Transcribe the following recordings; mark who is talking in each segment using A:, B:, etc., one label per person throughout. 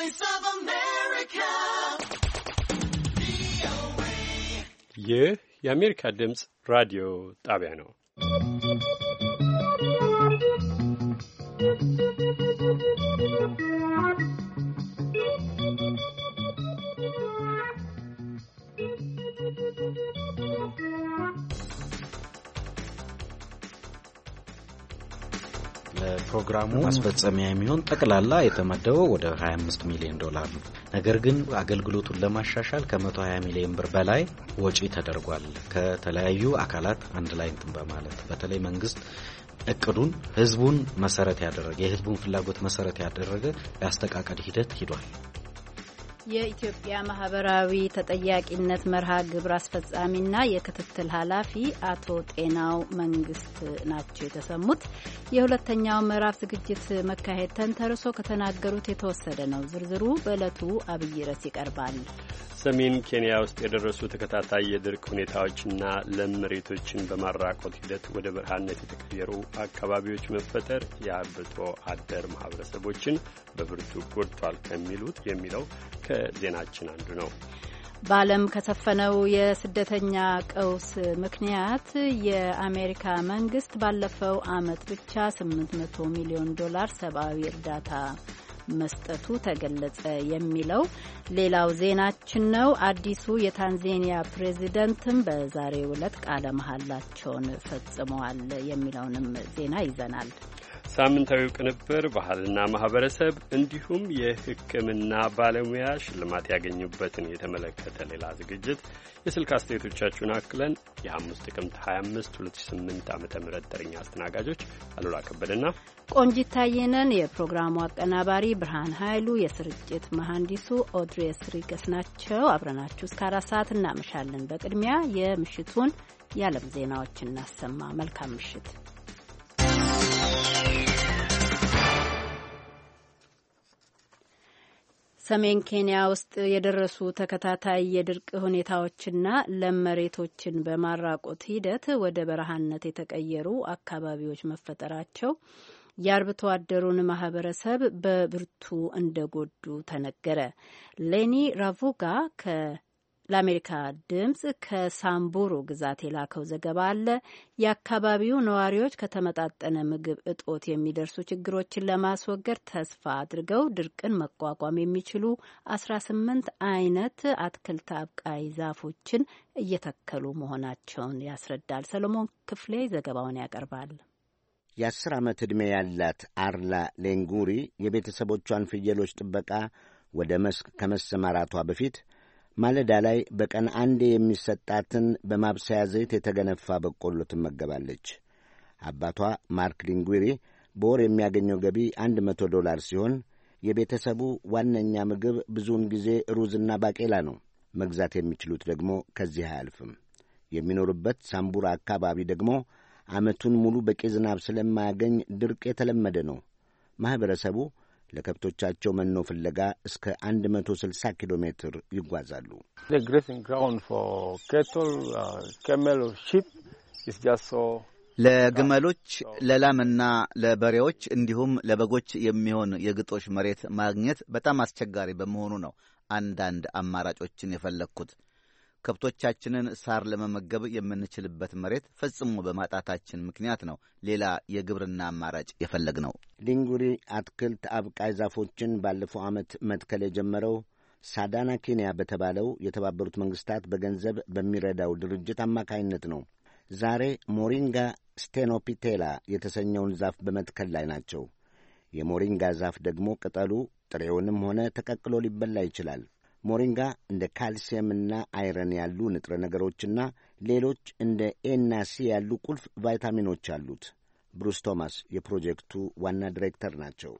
A: Voice of America.
B: ይህ የአሜሪካ ድምፅ ራዲዮ ጣቢያ ነው።
C: ፕሮግራሙ ማስፈጸሚያ የሚሆን ጠቅላላ የተመደበው ወደ 25 ሚሊዮን ዶላር ነው። ነገር ግን አገልግሎቱን ለማሻሻል ከ120 ሚሊዮን ብር በላይ ወጪ ተደርጓል። ከተለያዩ አካላት አንድ ላይ እንትን በማለት በተለይ መንግስት እቅዱን ህዝቡን መሰረት ያደረገ የህዝቡን ፍላጎት መሰረት ያደረገ ያስተቃቀድ ሂደት ሂዷል።
D: የኢትዮጵያ ማህበራዊ ተጠያቂነት መርሃ ግብር አስፈጻሚና የክትትል ኃላፊ አቶ ጤናው መንግስት ናቸው የተሰሙት። የሁለተኛው ምዕራፍ ዝግጅት መካሄድ ተንተርሶ ከተናገሩት የተወሰደ ነው። ዝርዝሩ በዕለቱ አብይ ርዕስ ይቀርባል።
B: ሰሜን ኬንያ ውስጥ የደረሱ ተከታታይ የድርቅ ሁኔታዎችና ለም መሬቶችን በማራቆት ሂደት ወደ በረሃነት የተቀየሩ አካባቢዎች መፈጠር የአርብቶ አደር ማህበረሰቦችን በብርቱ ጎድቷል የሚለው ከዜናችን አንዱ ነው።
D: በዓለም ከሰፈነው የስደተኛ ቀውስ ምክንያት የአሜሪካ መንግስት ባለፈው ዓመት ብቻ $800 ሚሊዮን ሰብአዊ እርዳታ መስጠቱ ተገለጸ የሚለው ሌላው ዜናችን ነው። አዲሱ የታንዛኒያ ፕሬዚደንትም በዛሬው ዕለት ቃለ መሐላቸውን ፈጽመዋል የሚለውንም ዜና ይዘናል።
B: ሳምንታዊው ቅንብር ባህልና ማህበረሰብ እንዲሁም የሕክምና ባለሙያ ሽልማት ያገኙበትን የተመለከተ ሌላ ዝግጅት የስልክ አስተያየቶቻችሁን አክለን የሐሙስ ጥቅምት 25 2008 ዓ.ም ተረኛ አስተናጋጆች አሉላ ከበደና
D: ቆንጂት ታየነን፣ የፕሮግራሙ አቀናባሪ ብርሃን ኃይሉ፣ የስርጭት መሐንዲሱ ኦድሬስ ሪገስ ናቸው። አብረናችሁ እስከ 4 ሰዓት እናመሻለን። በቅድሚያ የምሽቱን የዓለም ዜናዎች እናሰማ። መልካም ምሽት። ሰሜን ኬንያ ውስጥ የደረሱ ተከታታይ የድርቅ ሁኔታዎችና ለም መሬቶችን በማራቆት ሂደት ወደ በረሃነት የተቀየሩ አካባቢዎች መፈጠራቸው የአርብቶ አደሩን ማህበረሰብ በብርቱ እንደጎዱ ተነገረ። ሌኒ ራቡጋ ለአሜሪካ ድምፅ ከሳምቡሩ ግዛት የላከው ዘገባ አለ። የአካባቢው ነዋሪዎች ከተመጣጠነ ምግብ እጦት የሚደርሱ ችግሮችን ለማስወገድ ተስፋ አድርገው ድርቅን መቋቋም የሚችሉ 18 አይነት አትክልት አብቃይ ዛፎችን እየተከሉ መሆናቸውን ያስረዳል። ሰሎሞን ክፍሌ ዘገባውን ያቀርባል።
E: የ10 ዓመት ዕድሜ ያላት አርላ ሌንጉሪ የቤተሰቦቿን ፍየሎች ጥበቃ ወደ መስክ ከመሰማራቷ በፊት ማለዳ ላይ በቀን አንዴ የሚሰጣትን በማብሰያ ዘይት የተገነፋ በቆሎ ትመገባለች። አባቷ ማርክ ሊንጉሪ በወር የሚያገኘው ገቢ $100 ሲሆን የቤተሰቡ ዋነኛ ምግብ ብዙውን ጊዜ ሩዝና ባቄላ ነው። መግዛት የሚችሉት ደግሞ ከዚህ አያልፍም። የሚኖሩበት ሳምቡራ አካባቢ ደግሞ ዓመቱን ሙሉ በቂ ዝናብ ስለማያገኝ ድርቅ የተለመደ ነው። ማኅበረሰቡ ለከብቶቻቸው መኖ ፍለጋ እስከ 160 ኪሎ ሜትር ይጓዛሉ።
F: ለግመሎች፣ ለላምና ለበሬዎች እንዲሁም ለበጎች የሚሆን የግጦሽ መሬት ማግኘት በጣም አስቸጋሪ በመሆኑ ነው አንዳንድ አማራጮችን የፈለግኩት። ከብቶቻችንን ሳር ለመመገብ የምንችልበት መሬት ፈጽሞ በማጣታችን ምክንያት ነው ሌላ የግብርና አማራጭ የፈለግነው።
E: ሊንጉሪ አትክልት አብቃይ ዛፎችን ባለፈው ዓመት መትከል የጀመረው ሳዳና ኬንያ በተባለው የተባበሩት መንግሥታት በገንዘብ በሚረዳው ድርጅት አማካይነት ነው። ዛሬ ሞሪንጋ ስቴኖፒቴላ የተሰኘውን ዛፍ በመትከል ላይ ናቸው። የሞሪንጋ ዛፍ ደግሞ ቅጠሉ ጥሬውንም ሆነ ተቀቅሎ ሊበላ ይችላል። ሞሪንጋ እንደ ካልሲየምና አይረን ያሉ ንጥረ ነገሮችና ሌሎች እንደ ኤና ሲ ያሉ ቁልፍ ቫይታሚኖች አሉት። ብሩስ ቶማስ የፕሮጀክቱ ዋና ዲሬክተር ናቸው።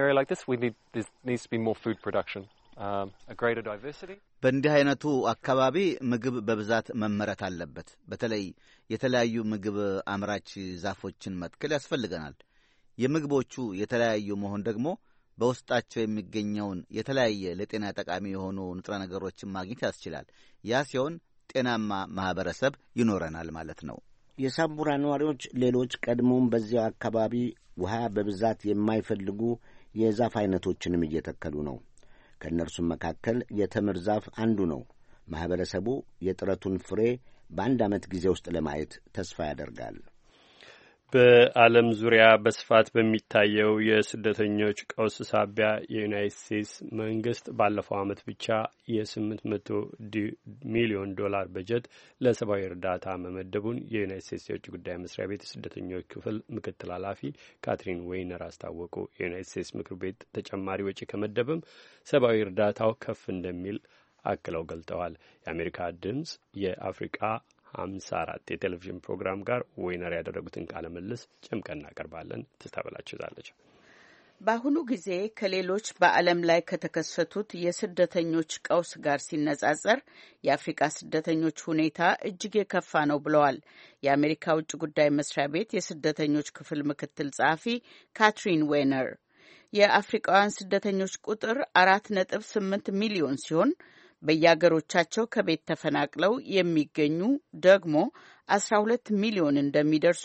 F: በእንዲህ አይነቱ አካባቢ ምግብ በብዛት መመረት አለበት። በተለይ የተለያዩ ምግብ አምራች ዛፎችን መትከል ያስፈልገናል። የምግቦቹ የተለያዩ መሆን ደግሞ በውስጣቸው የሚገኘውን የተለያየ ለጤና ጠቃሚ የሆኑ ንጥረ ነገሮችን ማግኘት ያስችላል። ያ ሲሆን ጤናማ ማህበረሰብ ይኖረናል ማለት ነው።
E: የሳምቡራ ነዋሪዎች ሌሎች ቀድሞም በዚያው አካባቢ ውሃ በብዛት የማይፈልጉ የዛፍ አይነቶችንም እየተከሉ ነው። ከእነርሱም መካከል የተምር ዛፍ አንዱ ነው። ማኅበረሰቡ የጥረቱን ፍሬ በአንድ ዓመት ጊዜ ውስጥ ለማየት ተስፋ ያደርጋል።
B: በዓለም ዙሪያ በስፋት በሚታየው የስደተኞች ቀውስ ሳቢያ የዩናይትድ ስቴትስ መንግስት ባለፈው ዓመት ብቻ የ$800 ሚሊዮን በጀት ለሰብአዊ እርዳታ መመደቡን የዩናይትድ ስቴትስ የውጭ ጉዳይ መስሪያ ቤት የስደተኞች ክፍል ምክትል ኃላፊ ካትሪን ዌይነር አስታወቁ። የዩናይትድ ስቴትስ ምክር ቤት ተጨማሪ ወጪ ከመደብም ሰብአዊ እርዳታው ከፍ እንደሚል አክለው ገልጠዋል። የአሜሪካ ድምጽ የአፍሪቃ 54 የቴሌቪዥን ፕሮግራም ጋር ዌይነር ያደረጉትን ቃለ ምልልስ ጨምቀን እናቀርባለን። ትስታበላችሁ ይዛለች።
G: በአሁኑ ጊዜ ከሌሎች በዓለም ላይ ከተከሰቱት የስደተኞች ቀውስ ጋር ሲነጻጸር የአፍሪካ ስደተኞች ሁኔታ እጅግ የከፋ ነው ብለዋል የአሜሪካ ውጭ ጉዳይ መስሪያ ቤት የስደተኞች ክፍል ምክትል ጸሐፊ ካትሪን ዌይነር። የአፍሪካውያን ስደተኞች ቁጥር 4.8 ሚሊዮን ሲሆን በየአገሮቻቸው ከቤት ተፈናቅለው የሚገኙ ደግሞ 12 ሚሊዮን እንደሚደርሱ፣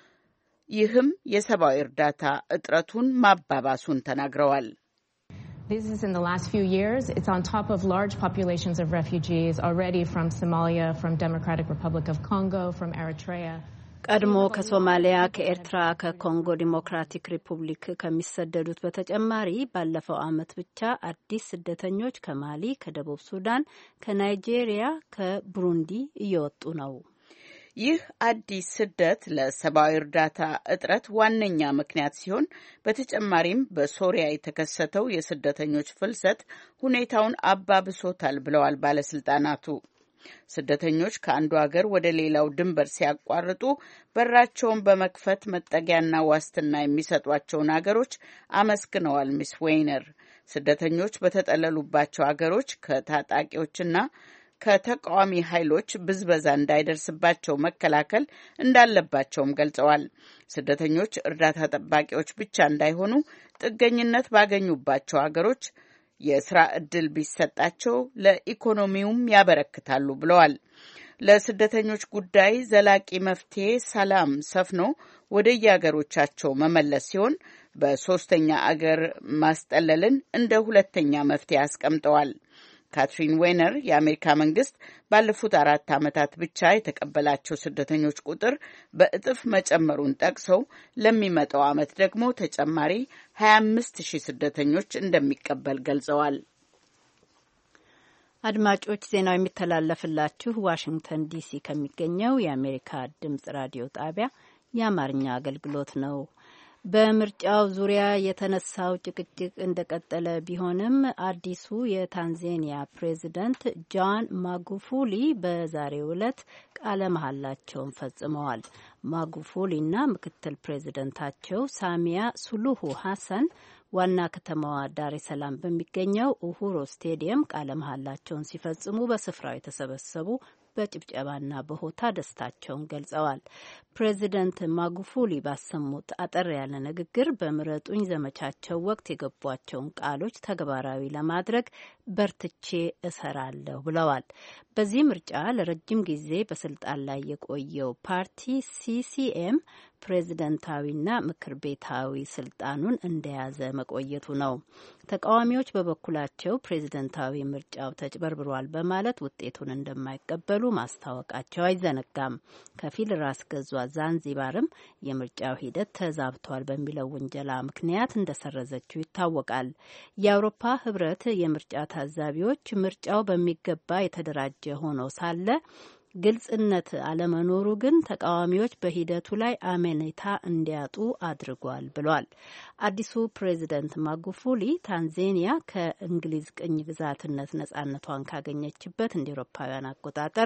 G: ይህም የሰብአዊ እርዳታ እጥረቱን ማባባሱን ተናግረዋል።
H: This is in the last few years. It's on top of large populations of refugees already from Somalia, from Democratic Republic of Congo, from Eritrea.
D: ቀድሞ ከሶማሊያ፣ ከኤርትራ፣ ከኮንጎ ዲሞክራቲክ ሪፑብሊክ ከሚሰደዱት በተጨማሪ ባለፈው ዓመት ብቻ አዲስ ስደተኞች ከማሊ፣ ከደቡብ ሱዳን፣ ከናይጄሪያ፣ ከቡሩንዲ እየወጡ ነው።
G: ይህ አዲስ ስደት ለሰብአዊ እርዳታ እጥረት ዋነኛ ምክንያት ሲሆን በተጨማሪም በሶሪያ የተከሰተው የስደተኞች ፍልሰት ሁኔታውን አባብሶታል ብለዋል ባለስልጣናቱ። ስደተኞች ከአንዱ ሀገር ወደ ሌላው ድንበር ሲያቋርጡ በራቸውን በመክፈት መጠጊያና ዋስትና የሚሰጧቸውን ሀገሮች አመስግነዋል ሚስ ዌይነር። ስደተኞች በተጠለሉባቸው ሀገሮች ከታጣቂዎችና ከተቃዋሚ ኃይሎች ብዝበዛ እንዳይደርስባቸው መከላከል እንዳለባቸውም ገልጸዋል። ስደተኞች እርዳታ ጠባቂዎች ብቻ እንዳይሆኑ ጥገኝነት ባገኙባቸው ሀገሮች የስራ ዕድል ቢሰጣቸው ለኢኮኖሚውም ያበረክታሉ ብለዋል። ለስደተኞች ጉዳይ ዘላቂ መፍትሄ ሰላም ሰፍኖ ወደ የአገሮቻቸው መመለስ ሲሆን በሶስተኛ አገር ማስጠለልን እንደ ሁለተኛ መፍትሄ አስቀምጠዋል። ካትሪን ዌይነር የአሜሪካ መንግስት ባለፉት 4 ዓመታት ብቻ የተቀበላቸው ስደተኞች ቁጥር በእጥፍ መጨመሩን ጠቅሰው ለሚመጣው ዓመት ደግሞ ተጨማሪ 25,000 ስደተኞች እንደሚቀበል ገልጸዋል።
D: አድማጮች ዜናው የሚተላለፍላችሁ ዋሽንግተን ዲሲ ከሚገኘው የአሜሪካ ድምጽ ራዲዮ ጣቢያ የአማርኛ አገልግሎት ነው። በምርጫው ዙሪያ የተነሳው ጭቅጭቅ እንደቀጠለ ቢሆንም አዲሱ የታንዛኒያ ፕሬዚደንት ጆን ማጉፉሊ በዛሬው ዕለት ቃለ መሐላቸውን ፈጽመዋል። ማጉፉሊና ምክትል ፕሬዚደንታቸው ሳሚያ ሱሉሁ ሀሰን ዋና ከተማዋ ዳሬ ሰላም በሚገኘው ኡሁሩ ስቴዲየም ቃለ መሐላቸውን ሲፈጽሙ በስፍራው የተሰበሰቡ በጭብጨባና በሆታ ደስታቸውን ገልጸዋል። ፕሬዚደንት ማጉፉሊ ባሰሙት አጠር ያለ ንግግር በምረጡኝ ዘመቻቸው ወቅት የገቧቸውን ቃሎች ተግባራዊ ለማድረግ በርትቼ እሰራለሁ ብለዋል። በዚህ ምርጫ ለረጅም ጊዜ በስልጣን ላይ የቆየው ፓርቲ ሲሲኤም ፕሬዝደንታዊና ምክር ቤታዊ ስልጣኑን እንደያዘ መቆየቱ ነው። ተቃዋሚዎች በበኩላቸው ፕሬዝደንታዊ ምርጫው ተጭበርብሯል በማለት ውጤቱን እንደማይቀበሉ ማስታወቃቸው አይዘነጋም። ከፊል ራስ ገዟ ዛንዚባርም የምርጫው ሂደት ተዛብቷል በሚለው ውንጀላ ምክንያት እንደሰረዘችው ይታወቃል። የአውሮፓ ሕብረት የምርጫ ታዛቢዎች ምርጫው በሚገባ የተደራጀ ሆኖ ሳለ ግልጽነት አለመኖሩ ግን ተቃዋሚዎች በሂደቱ ላይ አመኔታ እንዲያጡ አድርጓል ብሏል። አዲሱ ፕሬዚደንት ማጉፉሊ ታንዛኒያ ከእንግሊዝ ቅኝ ግዛትነት ነጻነቷን ካገኘችበት እንደ ኤሮፓውያን አቆጣጠር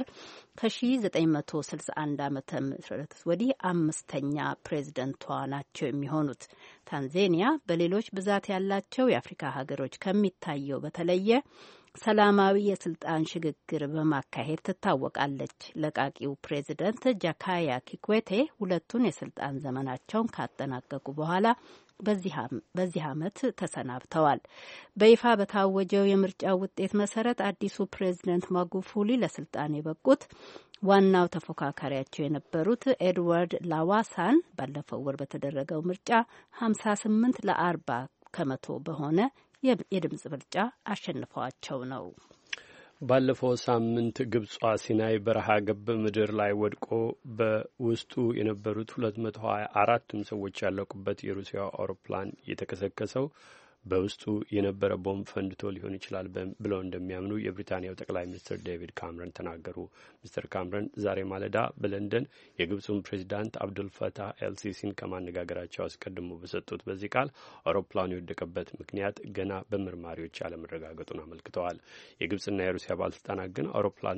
D: ከ1961 ዓመተ ምህረት ወዲህ 5ኛ ፕሬዚደንቷ ናቸው የሚሆኑት። ታንዛኒያ በሌሎች ብዛት ያላቸው የአፍሪካ ሀገሮች ከሚታየው በተለየ ሰላማዊ የስልጣን ሽግግር በማካሄድ ትታወቃለች። ለቃቂው ፕሬዚደንት ጃካያ ኪኩዌቴ ሁለቱን የስልጣን ዘመናቸውን ካጠናቀቁ በኋላ በዚህ ዓመት ተሰናብተዋል። በይፋ በታወጀው የምርጫው ውጤት መሰረት አዲሱ ፕሬዚደንት ማጉፉሊ ለስልጣን የበቁት ዋናው ተፎካካሪያቸው የነበሩት ኤድዋርድ ላዋሳን ባለፈው ወር በተደረገው ምርጫ 58 ለ40 ከመቶ በሆነ የድምጽ ብልጫ አሸንፈዋቸው ነው።
B: ባለፈው ሳምንት ግብጿ ሲናይ በረሃ ገብ ምድር ላይ ወድቆ በውስጡ የነበሩት 224ቱም ሰዎች ያለቁበት የሩሲያ አውሮፕላን የተከሰከሰው በውስጡ የነበረ ቦምብ ፈንድቶ ሊሆን ይችላል ብለው እንደሚያምኑ የብሪታንያው ጠቅላይ ሚኒስትር ዴቪድ ካምረን ተናገሩ። ሚስተር ካምረን ዛሬ ማለዳ በለንደን የግብፁን ፕሬዚዳንት አብዱልፈታህ ኤልሲሲን ከማነጋገራቸው አስቀድሞ በሰጡት በዚህ ቃል አውሮፕላኑ የወደቀበት ምክንያት ገና በመርማሪዎች ያለመረጋገጡን አመልክተዋል። የግብፅና የሩሲያ ባለስልጣናት ግን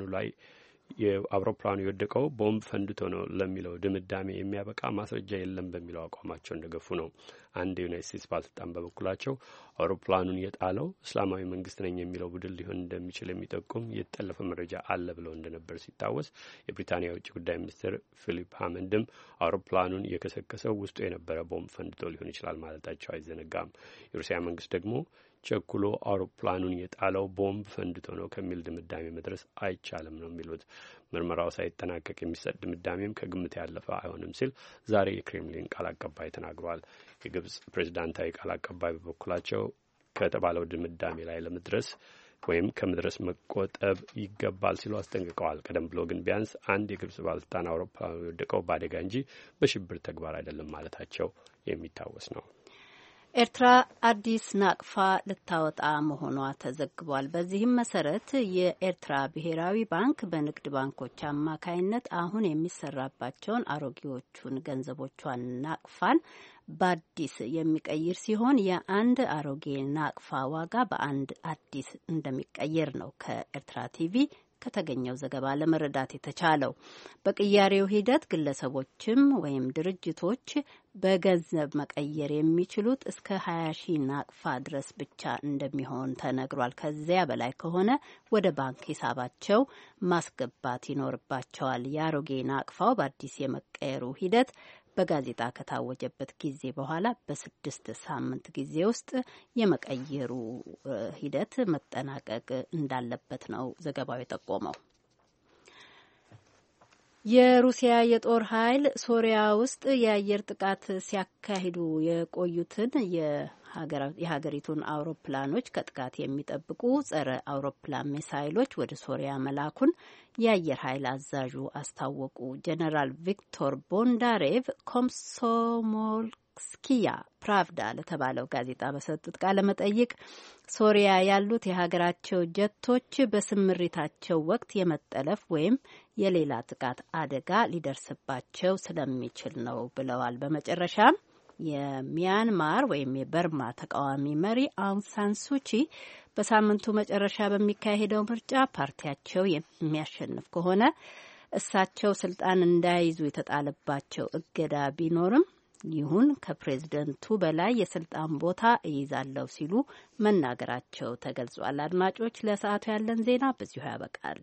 B: አውሮፕላኑ የወደቀው ቦምብ ፈንድቶ ነው ለሚለው ድምዳሜ የሚያበቃ ማስረጃ የለም በሚለው አቋማቸው እንደገፉ ነው። አንድ የዩናይት ስቴትስ ባለስልጣን በበኩላቸው አውሮፕላኑን የጣለው እስላማዊ መንግስት ነኝ የሚለው ቡድን ሊሆን እንደሚችል የሚጠቁም የተጠለፈ መረጃ አለ ብለው እንደነበር ሲታወስ፣ የብሪታንያ የውጭ ጉዳይ ሚኒስትር ፊሊፕ ሃመንድም አውሮፕላኑን የከሰከሰው ውስጡ የነበረ ቦምብ ፈንድቶ ሊሆን ይችላል ማለታቸው አይዘነጋም። የሩሲያ መንግስት ደግሞ ቸኩሎ አውሮፕላኑን የጣለው ቦምብ ፈንድቶ ነው ከሚል ድምዳሜ መድረስ አይቻልም ነው የሚሉት። ምርመራው ሳይጠናቀቅ የሚሰጥ ድምዳሜም ከግምት ያለፈ አይሆንም ሲል ዛሬ የክሬምሊን ቃል አቀባይ ተናግሯል። የግብጽ ፕሬዚዳንታዊ ቃል አቀባይ በበኩላቸው ከተባለው ድምዳሜ ላይ ለመድረስ ወይም ከመድረስ መቆጠብ ይገባል ሲሉ አስጠንቅቀዋል። ቀደም ብሎ ግን ቢያንስ አንድ የግብጽ ባለስልጣን አውሮፕላኑ የወደቀው በአደጋ እንጂ በሽብር ተግባር አይደለም ማለታቸው የሚታወስ ነው።
D: ኤርትራ አዲስ ናቅፋ ልታወጣ መሆኗ ተዘግቧል። በዚህም መሰረት የኤርትራ ብሔራዊ ባንክ በንግድ ባንኮች አማካይነት አሁን የሚሰራባቸውን አሮጌዎቹን ገንዘቦቿን ናቅፋን በአዲስ የሚቀይር ሲሆን የአንድ አሮጌ ናቅፋ ዋጋ በአንድ አዲስ እንደሚቀየር ነው ከኤርትራ ቲቪ ከተገኘው ዘገባ ለመረዳት የተቻለው። በቅያሬው ሂደት ግለሰቦችም ወይም ድርጅቶች በገንዘብ መቀየር የሚችሉት እስከ 20,000 ናቅፋ ድረስ ብቻ እንደሚሆን ተነግሯል። ከዚያ በላይ ከሆነ ወደ ባንክ ሂሳባቸው ማስገባት ይኖርባቸዋል። የአሮጌ ናቅፋው በአዲስ የመቀየሩ ሂደት በጋዜጣ ከታወጀበት ጊዜ በኋላ በ6 ሳምንት ጊዜ ውስጥ የመቀየሩ ሂደት መጠናቀቅ እንዳለበት ነው ዘገባው የጠቆመው። የሩሲያ የጦር ኃይል ሶሪያ ውስጥ የአየር ጥቃት ሲያካሂዱ የቆዩትን የሀገሪቱን አውሮፕላኖች ከጥቃት የሚጠብቁ ጸረ አውሮፕላን ሚሳይሎች ወደ ሶሪያ መላኩን የአየር ኃይል አዛዡ አስታወቁ። ጀነራል ቪክቶር ቦንዳሬቭ ኮምሶሞልስኪያ ፕራቭዳ ለተባለው ጋዜጣ በሰጡት ቃለ መጠይቅ ሶሪያ ያሉት የሀገራቸው ጀቶች በስምሪታቸው ወቅት የመጠለፍ ወይም የሌላ ጥቃት አደጋ ሊደርስባቸው ስለሚችል ነው ብለዋል። በመጨረሻም የሚያንማር ወይም የበርማ ተቃዋሚ መሪ አውንግ ሳን ሱቺ በሳምንቱ መጨረሻ በሚካሄደው ምርጫ ፓርቲያቸው የሚያሸንፍ ከሆነ እሳቸው ስልጣን እንዳይዙ የተጣለባቸው እገዳ ቢኖርም ይሁን ከፕሬዝደንቱ በላይ የስልጣን ቦታ እይዛለሁ ሲሉ መናገራቸው ተገልጿል። አድማጮች፣ ለሰዓቱ ያለን ዜና በዚሁ ያበቃል።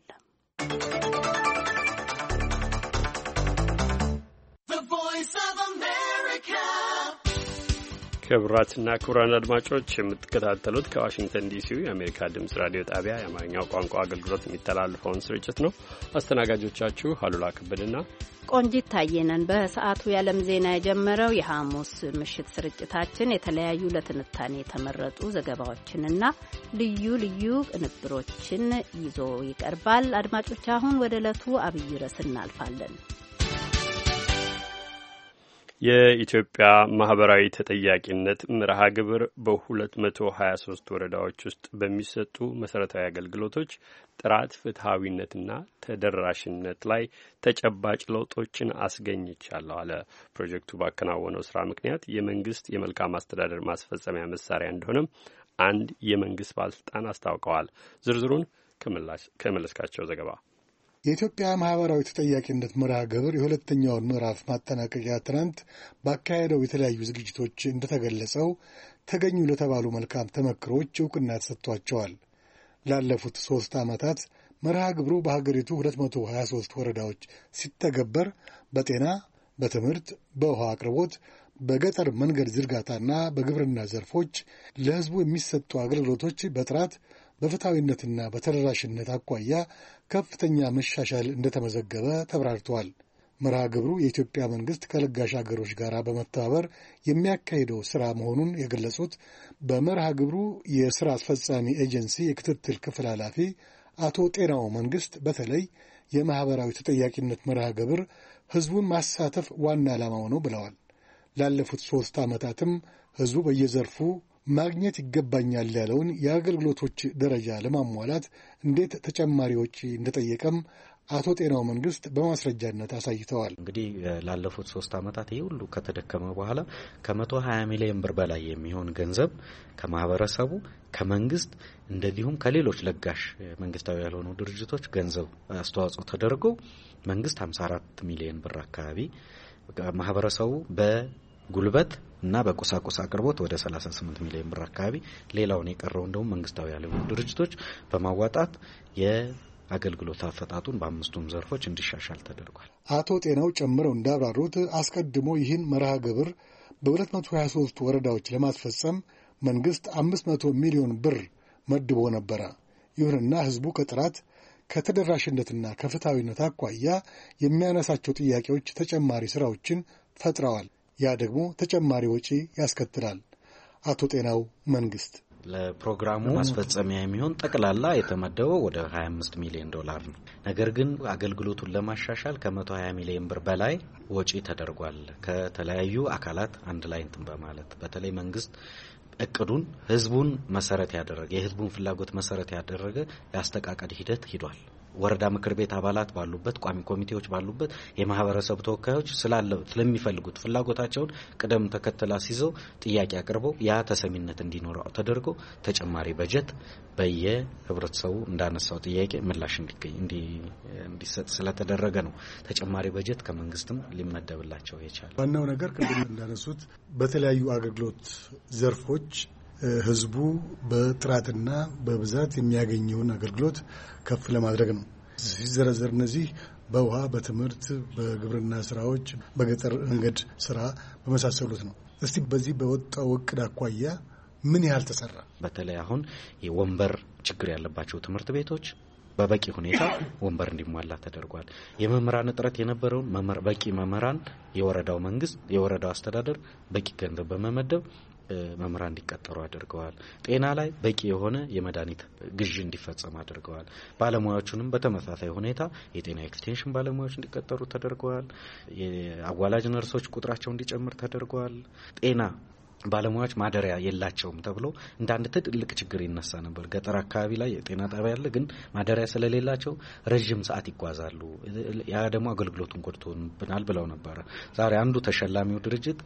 B: ክቡራትና ክቡራን አድማጮች የምትከታተሉት ከዋሽንግተን ዲሲው የአሜሪካ ድምጽ ራዲዮ ጣቢያ የአማርኛው ቋንቋ አገልግሎት የሚተላለፈውን ስርጭት ነው። አስተናጋጆቻችሁ አሉላ ከበደና
D: ቆንጂት ታየነን። በሰዓቱ የዓለም ዜና የጀመረው የሐሙስ ምሽት ስርጭታችን የተለያዩ ለትንታኔ የተመረጡ ዘገባዎችንና ልዩ ልዩ ቅንብሮችን ይዞ ይቀርባል። አድማጮች፣ አሁን ወደ ዕለቱ አብይ ርዕስ እናልፋለን።
B: የኢትዮጵያ ማህበራዊ ተጠያቂነት መርሃ ግብር በ223 ወረዳዎች ውስጥ በሚሰጡ መሰረታዊ አገልግሎቶች ጥራት፣ ፍትሐዊነትና ተደራሽነት ላይ ተጨባጭ ለውጦችን አስገኝቻለሁ አለ። ፕሮጀክቱ ባከናወነው ስራ ምክንያት የመንግስት የመልካም አስተዳደር ማስፈጸሚያ መሳሪያ እንደሆነም አንድ የመንግስት ባለስልጣን አስታውቀዋል። ዝርዝሩን ከመለስካቸው ዘገባ
I: የኢትዮጵያ ማህበራዊ ተጠያቂነት መርሃ ግብር የሁለተኛውን ምዕራፍ ማጠናቀቂያ ትናንት ባካሄደው የተለያዩ ዝግጅቶች እንደተገለጸው ተገኙ ለተባሉ መልካም ተመክሮች እውቅና ተሰጥቷቸዋል። ላለፉት 3 ዓመታት መርሃ ግብሩ በሀገሪቱ 223 ወረዳዎች ሲተገበር በጤና፣ በትምህርት፣ በውሃ አቅርቦት፣ በገጠር መንገድ ዝርጋታና በግብርና ዘርፎች ለሕዝቡ የሚሰጡ አገልግሎቶች በጥራት በፍትሐዊነትና በተደራሽነት አኳያ ከፍተኛ መሻሻል እንደተመዘገበ ተብራርተዋል። መርሃ ግብሩ የኢትዮጵያ መንግስት ከለጋሽ አገሮች ጋር በመተባበር የሚያካሂደው ስራ መሆኑን የገለጹት በመርሃ ግብሩ የስራ አስፈጻሚ ኤጀንሲ የክትትል ክፍል ኃላፊ አቶ ጤናው መንግስት በተለይ የማህበራዊ ተጠያቂነት መርሃ ግብር ህዝቡን ማሳተፍ ዋና ዓላማው ነው ብለዋል። ላለፉት 3 ዓመታትም ህዝቡ በየዘርፉ ማግኘት ይገባኛል ያለውን የአገልግሎቶች ደረጃ ለማሟላት እንዴት ተጨማሪ ወጪ እንደጠየቀም አቶ ጤናው መንግስት በማስረጃነት አሳይተዋል።
C: እንግዲህ ላለፉት 3 ዓመታት ይሄ ሁሉ ከተደከመ በኋላ ከ120 ሚሊዮን ብር በላይ የሚሆን ገንዘብ ከማህበረሰቡ፣ ከመንግስት እንደዚሁም ከሌሎች ለጋሽ መንግስታዊ ያልሆኑ ድርጅቶች ገንዘብ አስተዋጽኦ ተደርጎ መንግስት 54 ሚሊዮን ብር አካባቢ ማህበረሰቡ በጉልበት እና በቁሳቁስ አቅርቦት ወደ 38 ሚሊዮን ብር አካባቢ ሌላውን የቀረው እንደውም መንግስታዊ ያልሆኑ ድርጅቶች በማዋጣት የአገልግሎት አፈጣጡን በ5ቱም ዘርፎች እንዲሻሻል ተደርጓል።
I: አቶ ጤናው ጨምረው እንዳብራሩት አስቀድሞ ይህን መርሃ ግብር በ223 ወረዳዎች ለማስፈጸም መንግስት 500 ሚሊዮን ብር መድቦ ነበረ። ይሁንና ህዝቡ ከጥራት ከተደራሽነትና ከፍትሃዊነት አኳያ የሚያነሳቸው ጥያቄዎች ተጨማሪ ስራዎችን ፈጥረዋል። ያ ደግሞ ተጨማሪ ወጪ ያስከትላል። አቶ ጤናው መንግስት
C: ለፕሮግራሙ ማስፈጸሚያ የሚሆን ጠቅላላ የተመደበው ወደ 25 ሚሊዮን ዶላር ነው። ነገር ግን አገልግሎቱን ለማሻሻል ከ120 ሚሊዮን ብር በላይ ወጪ ተደርጓል። ከተለያዩ አካላት አንድ ላይ እንትን በማለት በተለይ መንግስት እቅዱን ህዝቡን መሰረት ያደረገ የህዝቡን ፍላጎት መሰረት ያደረገ ያስተቃቀድ ሂደት ሂዷል። ወረዳ ምክር ቤት አባላት ባሉበት፣ ቋሚ ኮሚቴዎች ባሉበት የማህበረሰብ ተወካዮች ስለሚፈልጉት ፍላጎታቸውን ቅደም ተከተል አስይዘው ጥያቄ አቅርበው ያ ተሰሚነት እንዲኖረው ተደርጎ ተጨማሪ በጀት በየህብረተሰቡ እንዳነሳው ጥያቄ ምላሽ እንዲሰጥ ስለተደረገ ነው ተጨማሪ በጀት ከመንግስትም ሊመደብላቸው የቻለው።
I: ዋናው ነገር ቅድም እንዳነሱት በተለያዩ አገልግሎት ዘርፎች ህዝቡ በጥራትና በብዛት የሚያገኘውን አገልግሎት ከፍ ለማድረግ ነው። ሲዘረዘር እነዚህ በውሃ፣ በትምህርት፣ በግብርና ስራዎች፣ በገጠር መንገድ ስራ በመሳሰሉት ነው። እስቲ በዚህ በወጣው እቅድ አኳያ ምን ያህል ተሰራ? በተለይ አሁን የወንበር ችግር ያለባቸው ትምህርት ቤቶች በበቂ ሁኔታ ወንበር እንዲሟላ ተደርጓል። የመምህራን እጥረት የነበረውን በቂ መምህራን የወረዳው መንግስት የወረዳው አስተዳደር በቂ ገንዘብ በመመደብ መምህራን እንዲቀጠሩ አድርገዋል። ጤና ላይ በቂ የሆነ የመድኃኒት ግዢ እንዲፈጸም አድርገዋል። ባለሙያዎቹንም በተመሳሳይ ሁኔታ የጤና ኤክስቴንሽን ባለሙያዎች እንዲቀጠሩ ተደርገዋል። የአዋላጅ ነርሶች ቁጥራቸው እንዲጨምር ተደርገዋል። ጤና ባለሙያዎች ማደሪያ የላቸውም ተብሎ እንደ አንድ ትልቅ ችግር ይነሳ ነበር። ገጠር አካባቢ ላይ የጤና ጣቢያ ያለ ግን ማደሪያ ስለሌላቸው ረጅም ሰዓት ይጓዛሉ። ያ ደግሞ አገልግሎቱን ጎድቶብናል ብለው ነበር። ዛሬ አንዱ ተሸላሚው ድርጅት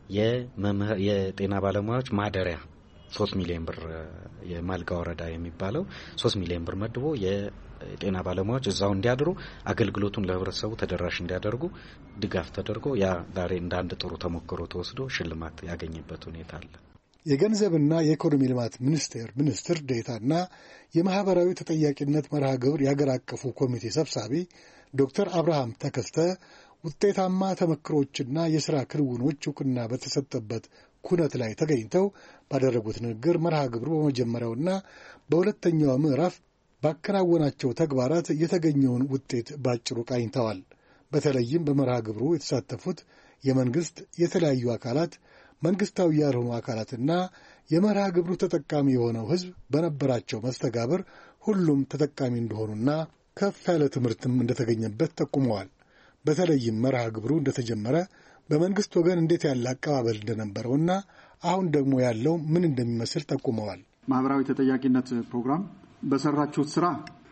I: የጤና ባለሙያዎች ማደሪያ 3 ሚሊዮን ብር የማልጋ ወረዳ የሚባለው 3 ሚሊዮን ብር መድቦ የጤና ባለሙያዎች እዛው እንዲያድሩ አገልግሎቱን ለህብረተሰቡ ተደራሽ እንዲያደርጉ ድጋፍ ተደርጎ ያ ዛሬ እንደ አንድ ጥሩ ተሞክሮ ተወስዶ ሽልማት ያገኘበት ሁኔታ አለ። የገንዘብና የኢኮኖሚ ልማት ሚኒስትር ዴኤታና የማህበራዊ ተጠያቂነት መርሃ ግብር የሀገር አቀፉ ኮሚቴ ሰብሳቢ ዶክተር አብርሃም ተከስተ ውጤታማ ተመክሮችና የሥራ ክንውኖች እውቅና በተሰጠበት ኩነት ላይ ተገኝተው ባደረጉት ንግግር መርሃ ግብሩ በመጀመሪያውና በሁለተኛው ምዕራፍ ባከናወናቸው ተግባራት የተገኘውን ውጤት ባጭሩ ቃኝተዋል። በተለይም በመርሃ ግብሩ የተሳተፉት የመንግስት የተለያዩ አካላት፣ መንግስታዊ ያልሆኑ አካላትና የመርሃ ግብሩ ተጠቃሚ የሆነው ህዝብ በነበራቸው መስተጋብር ሁሉም ተጠቃሚ እንደሆኑና ከፍ ያለ ትምህርትም እንደተገኘበት ጠቁመዋል። በተለይም መርሃ ግብሩ እንደተጀመረ በመንግስት ወገን እንዴት ያለ አቀባበል እንደነበረውና አሁን ደግሞ ያለው ምን እንደሚመስል ጠቁመዋል።
J: ማህበራዊ ተጠያቂነት ፕሮግራም በሰራችሁት ስራ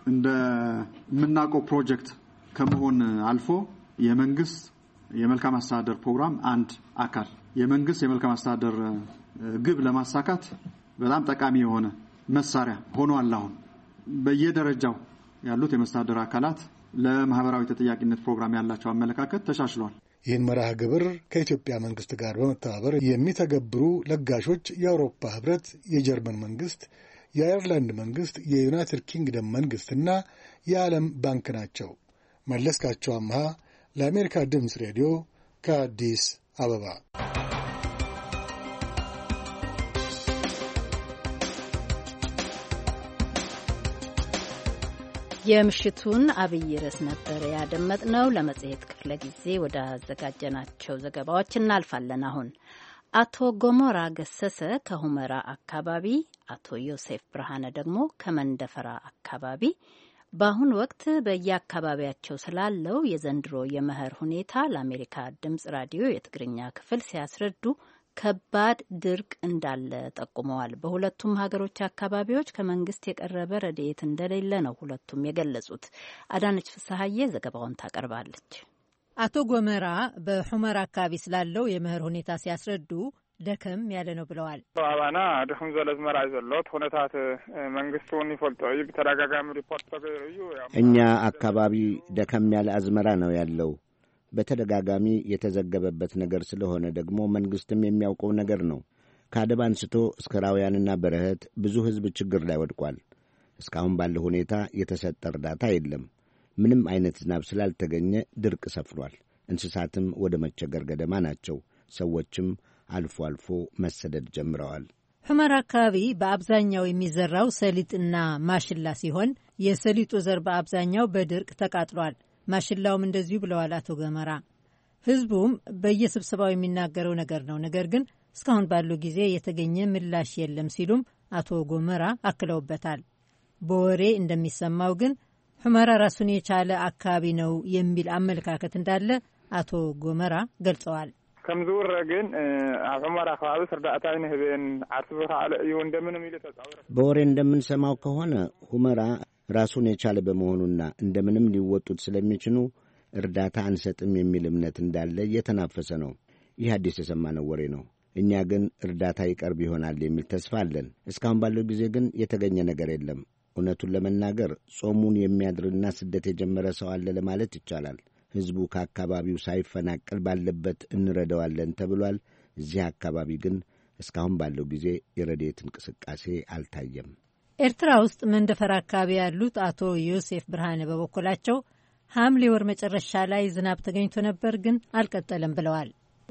J: እንደምናውቀው ፕሮጀክት ከመሆን አልፎ የመንግስት የመልካም አስተዳደር ፕሮግራም አንድ አካል የመንግስት የመልካም አስተዳደር ግብ ለማሳካት በጣም ጠቃሚ የሆነ መሳሪያ ሆኗል። አሁን በየደረጃው ያሉት የመስተዳደር አካላት ለማህበራዊ ተጠያቂነት ፕሮግራም ያላቸው አመለካከት ተሻሽሏል።
I: ይህን መርሃ ግብር ከኢትዮጵያ መንግስት ጋር በመተባበር የሚተገብሩ ለጋሾች የአውሮፓ ህብረት፣ የጀርመን መንግስት፣ የአየርላንድ መንግስት፣ የዩናይትድ ኪንግደም መንግስትና የዓለም ባንክ ናቸው። መለስካቸው አምሃ ለአሜሪካ ድምፅ ሬዲዮ ከአዲስ አበባ።
D: የምሽቱን አብይ ርዕስ ነበር ያደመጥነው። ለመጽሔት ክፍለ ጊዜ ወደ አዘጋጀናቸው ዘገባዎች እናልፋለን። አሁን አቶ ጎሞራ ገሰሰ ከሁመራ አካባቢ፣ አቶ ዮሴፍ ብርሃነ ደግሞ ከመንደፈራ አካባቢ በአሁኑ ወቅት በየአካባቢያቸው ስላለው የዘንድሮ የመኸር ሁኔታ ለአሜሪካ ድምጽ ራዲዮ የትግርኛ ክፍል ሲያስረዱ ከባድ ድርቅ እንዳለ ጠቁመዋል። በሁለቱም ሀገሮች አካባቢዎች ከመንግስት የቀረበ ረድኤት እንደሌለ ነው ሁለቱም የገለጹት። አዳነች ፍስሐዬ ዘገባውን ታቀርባለች።
K: አቶ ጎመራ በሑመራ አካባቢ ስላለው የመኸር ሁኔታ ሲያስረዱ ደከም ያለ ነው ብለዋል።
L: አባና ደከም ዘለት መራይ ዘሎት ሁኔታት መንግስቱን ይፈልጠው በተደጋጋሚ ሪፖርት ተገኙ።
E: እኛ አካባቢ ደከም ያለ አዝመራ ነው ያለው። በተደጋጋሚ የተዘገበበት ነገር ስለሆነ ደግሞ መንግስትም የሚያውቀው ነገር ነው። ከአደብ አንስቶ እስከ ራውያንና በረኸት ብዙ ሕዝብ ችግር ላይ ወድቋል። እስካሁን ባለው ሁኔታ የተሰጠ እርዳታ የለም። ምንም አይነት ዝናብ ስላልተገኘ ድርቅ ሰፍኗል። እንስሳትም ወደ መቸገር ገደማ ናቸው። ሰዎችም አልፎ አልፎ መሰደድ ጀምረዋል።
K: ሑመራ አካባቢ በአብዛኛው የሚዘራው ሰሊጥና ማሽላ ሲሆን የሰሊጡ ዘር በአብዛኛው በድርቅ ተቃጥሏል። ማሽላውም እንደዚሁ ብለዋል አቶ ገመራ። ህዝቡም በየስብሰባው የሚናገረው ነገር ነው። ነገር ግን እስካሁን ባለው ጊዜ የተገኘ ምላሽ የለም ሲሉም አቶ ጎመራ አክለውበታል። በወሬ እንደሚሰማው ግን ሑመራ ራሱን የቻለ አካባቢ ነው የሚል አመለካከት እንዳለ አቶ ጎመራ ገልጸዋል።
L: ከምዝውረ ግን ሑመራ አካባቢ እርዳታ ይንህብን ዓርሱ ብርሃለ እዩ እንደምንም ይል ተጻውረ
E: በወሬ እንደምንሰማው ከሆነ ሑመራ ራሱን የቻለ በመሆኑና እንደምንም ሊወጡት ስለሚችሉ እርዳታ አንሰጥም የሚል እምነት እንዳለ እየተናፈሰ ነው። ይህ አዲስ የሰማነው ወሬ ነው። እኛ ግን እርዳታ ይቀርብ ይሆናል የሚል ተስፋ አለን። እስካሁን ባለው ጊዜ ግን የተገኘ ነገር የለም። እውነቱን ለመናገር ጾሙን የሚያድርና ስደት የጀመረ ሰው አለ ለማለት ይቻላል። ሕዝቡ ከአካባቢው ሳይፈናቀል ባለበት እንረዳዋለን ተብሏል። እዚህ አካባቢ ግን እስካሁን ባለው ጊዜ የረድኤት እንቅስቃሴ አልታየም።
K: ኤርትራ ውስጥ መንደፈራ አካባቢ ያሉት አቶ ዮሴፍ ብርሃነ በበኩላቸው ሐምሌ ወር መጨረሻ ላይ ዝናብ ተገኝቶ ነበር፣ ግን አልቀጠለም ብለዋል።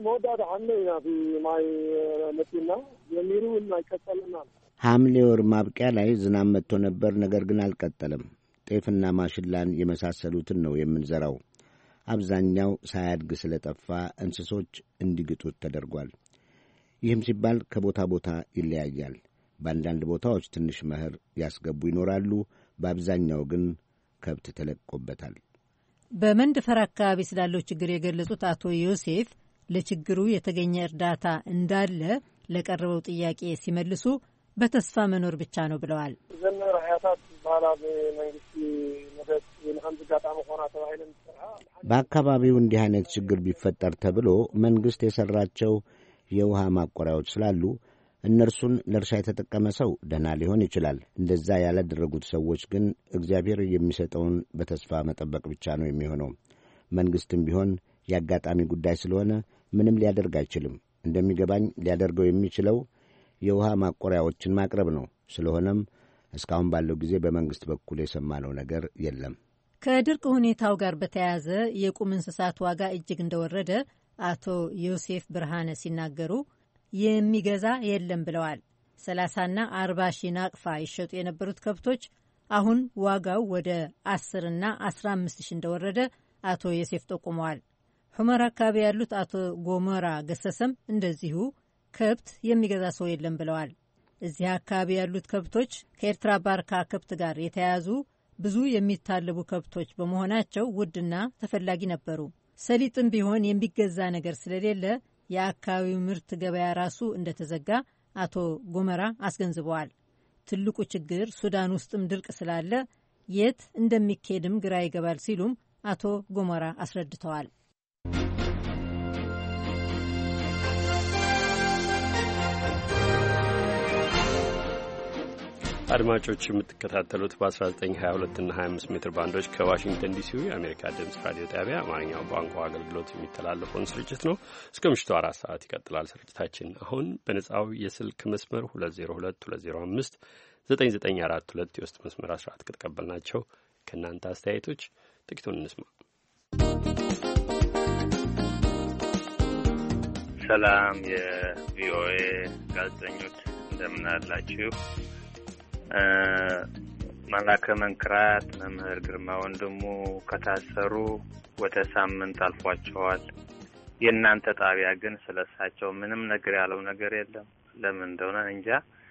E: ሐምሌ ወር ማብቂያ ላይ ዝናብ መጥቶ ነበር፣ ነገር ግን አልቀጠለም። ጤፍና ማሽላን የመሳሰሉትን ነው የምንዘራው። አብዛኛው ሳያድግ ስለጠፋ እንስሶች እንዲግጡት ተደርጓል። ይህም ሲባል ከቦታ ቦታ ይለያያል። በአንዳንድ ቦታዎች ትንሽ መኸር ያስገቡ ይኖራሉ። በአብዛኛው ግን ከብት ተለቆበታል።
K: በመንደፈር አካባቢ ስላለው ችግር የገለጹት አቶ ዮሴፍ ለችግሩ የተገኘ እርዳታ እንዳለ ለቀረበው ጥያቄ ሲመልሱ በተስፋ መኖር ብቻ ነው ብለዋል።
E: በአካባቢው እንዲህ አይነት ችግር ቢፈጠር ተብሎ መንግሥት የሠራቸው የውሃ ማቆሪያዎች ስላሉ እነርሱን ለእርሻ የተጠቀመ ሰው ደህና ሊሆን ይችላል። እንደዛ ያላደረጉት ሰዎች ግን እግዚአብሔር የሚሰጠውን በተስፋ መጠበቅ ብቻ ነው የሚሆነው። መንግሥትም ቢሆን የአጋጣሚ ጉዳይ ስለሆነ ምንም ሊያደርግ አይችልም። እንደሚገባኝ ሊያደርገው የሚችለው የውሃ ማቆሪያዎችን ማቅረብ ነው። ስለሆነም እስካሁን ባለው ጊዜ በመንግሥት በኩል የሰማነው ነገር የለም።
K: ከድርቅ ሁኔታው ጋር በተያያዘ የቁም እንስሳት ዋጋ እጅግ እንደወረደ አቶ ዮሴፍ ብርሃነ ሲናገሩ የሚገዛ የለም ብለዋል። 30ና 40 ሺህ ናቅፋ ይሸጡ የነበሩት ከብቶች አሁን ዋጋው ወደ 10ና 15 ሺህ እንደወረደ አቶ ዮሴፍ ጠቁመዋል። ሑመራ አካባቢ ያሉት አቶ ጎመራ ገሰሰም እንደዚሁ ከብት የሚገዛ ሰው የለም ብለዋል። እዚህ አካባቢ ያሉት ከብቶች ከኤርትራ ባርካ ከብት ጋር የተያያዙ ብዙ የሚታለቡ ከብቶች በመሆናቸው ውድና ተፈላጊ ነበሩ። ሰሊጥም ቢሆን የሚገዛ ነገር ስለሌለ የአካባቢው ምርት ገበያ ራሱ እንደተዘጋ አቶ ጎመራ አስገንዝበዋል። ትልቁ ችግር ሱዳን ውስጥም ድርቅ ስላለ የት እንደሚኬድም ግራ ይገባል ሲሉም አቶ ጎመራ አስረድተዋል።
B: አድማጮች የምትከታተሉት በ1922 እና 25 ሜትር ባንዶች ከዋሽንግተን ዲሲው የአሜሪካ ድምፅ ራዲዮ ጣቢያ አማርኛው ቋንቋ አገልግሎት የሚተላለፈውን ስርጭት ነው። እስከ ምሽቱ 4 ሰዓት ይቀጥላል ስርጭታችን። አሁን በነጻው የስልክ መስመር 2022059942 የውስጥ መስመር 14 ከተቀበልናቸው ከእናንተ አስተያየቶች ጥቂቱን እንስማ።
M: ሰላም የቪኦኤ ጋዜጠኞች እንደምን አላችሁ? መላከ መንክራት መምህር ግርማ ወንድሙ ከታሰሩ ወደ ሳምንት አልፏቸዋል። የእናንተ ጣቢያ ግን ስለሳቸው ምንም ነገር ያለው ነገር የለም። ለምን እንደሆነ እንጃ።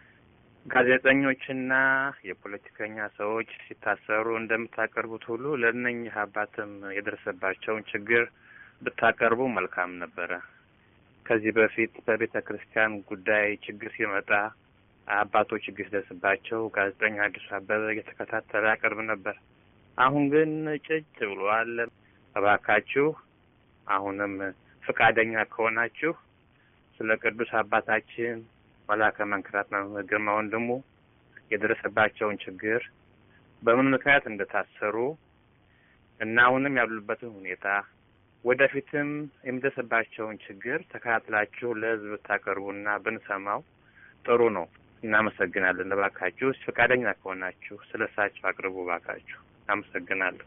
M: ጋዜጠኞችና የፖለቲከኛ ሰዎች ሲታሰሩ እንደምታቀርቡት ሁሉ ለእነኚህ አባትም የደረሰባቸውን ችግር ብታቀርቡ መልካም ነበረ። ከዚህ በፊት በቤተ ክርስቲያን ጉዳይ ችግር ሲመጣ አባቶች ችግር ሲደርስባቸው ጋዜጠኛ አዲሱ አበበ እየተከታተለ ያቀርብ ነበር። አሁን ግን ጭጭ ብሏል። እባካችሁ አሁንም ፈቃደኛ ከሆናችሁ ስለ ቅዱስ አባታችን መላከ መንክራት መምህር ግርማ ወንድሙ የደረሰባቸውን ችግር በምን ምክንያት እንደታሰሩ እና አሁንም ያሉበትን ሁኔታ ወደፊትም የሚደርስባቸውን ችግር ተከታትላችሁ ለሕዝብ ታቀርቡና ብንሰማው ጥሩ ነው። እናመሰግናለን። እባካችሁ ፈቃደኛ ከሆናችሁ ስለሳቸው አቅርቡ እባካችሁ። እናመሰግናለሁ።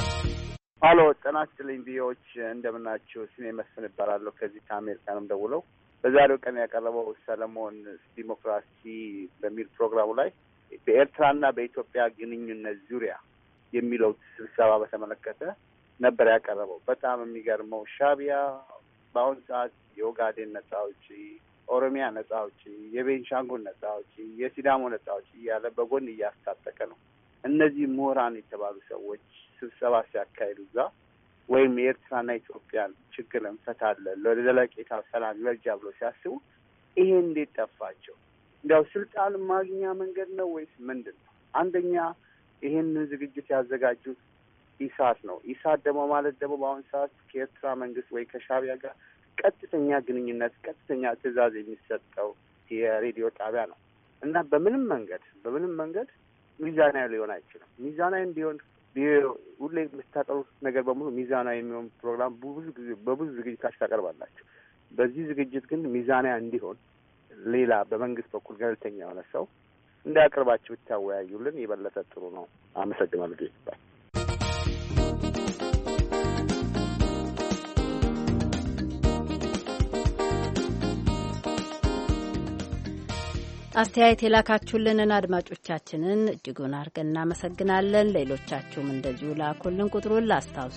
N: ሀሎ፣ ጤና ይስጥልኝ ቪኦኤዎች፣ እንደምናችሁ። ስሜ መስፍን እባላለሁ። ከዚህ ከአሜሪካ ነው የምደውለው። በዛሬው ቀን ያቀረበው ሰለሞን ዲሞክራሲ በሚል ፕሮግራሙ ላይ በኤርትራና በኢትዮጵያ ግንኙነት ዙሪያ የሚለው ስብሰባ በተመለከተ ነበር ያቀረበው። በጣም የሚገርመው ሻዕቢያ በአሁኑ ሰዓት የኦጋዴን ነጻ አውጪ፣ ኦሮሚያ ነጻ አውጪ፣ የቤንሻንጉል ነጻ አውጪ፣ የሲዳሞ ነጻ አውጪ እያለ በጎን እያስታጠቀ ነው። እነዚህ ምሁራን የተባሉ ሰዎች ስብሰባ ሲያካሂዱ እዛ ወይም የኤርትራና ኢትዮጵያን ችግር እንፈታለን ለዘላቂታ ሰላም ይበጃ ብሎ ሲያስቡ ይሄ እንዴት ጠፋቸው? እንዲያው ስልጣን ማግኛ መንገድ ነው ወይስ ምንድን ነው? አንደኛ ይሄንን ዝግጅት ያዘጋጁት ኢሳት ነው። ኢሳት ደግሞ ማለት ደግሞ በአሁኑ ሰዓት ከኤርትራ መንግስት ወይ ከሻዕቢያ ጋር ቀጥተኛ ግንኙነት፣ ቀጥተኛ ትዕዛዝ የሚሰጠው የሬዲዮ ጣቢያ ነው እና በምንም መንገድ ሚዛናዊ ሊሆን አይችልም። ሚዛናዊ እንዲሆን ሁሌ የምታጠሩት ነገር በሙሉ ሚዛናዊ የሚሆን ፕሮግራም በብዙ ዝግጅታችሁ ታቀርባላችሁ። በዚህ ዝግጅት ግን ሚዛናዊ እንዲሆን ሌላ በመንግስት በኩል ገለልተኛ የሆነ ሰው እንዳያቀርባችሁ ብታወያዩልን የበለጠ ጥሩ ነው። አመሰግናለሁ። ይባል
D: አስተያየት የላካችሁልንን አድማጮቻችንን እጅጉን አድርገን እናመሰግናለን። ሌሎቻችሁም እንደዚሁ ላኩልን። ቁጥሩን ላስታውሱ፣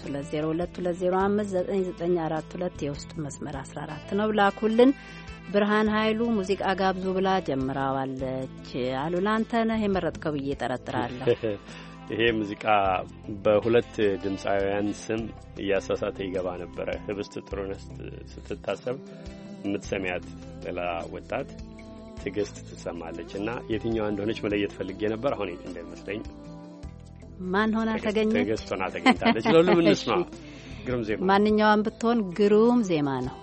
D: 2022059942 የውስጥ መስመር 14 ነው። ላኩልን። ብርሃን ኃይሉ ሙዚቃ ጋብዙ ብላ ጀምራዋለች። አሉላ አንተ ነህ የመረጥከው ብዬ ጠረጥራለሁ።
B: ይሄ ሙዚቃ በሁለት ድምፃውያን ስም እያሳሳተ ይገባ ነበረ። ህብስት ጥሩነህ ስትታሰብ የምትሰሚያት ሌላ ወጣት ትግስት ትሰማለች እና የትኛዋ እንደሆነች መለየት ፈልጌ ነበር። አሁን እንደሚመስለኝ
D: ማን ሆና ተገኘች?
B: ትግስት ሆና ተገኝታለች። ለሁሉም እንስማ። ግሩም ዜማ፣
D: ማንኛውም ብትሆን ግሩም ዜማ ነው።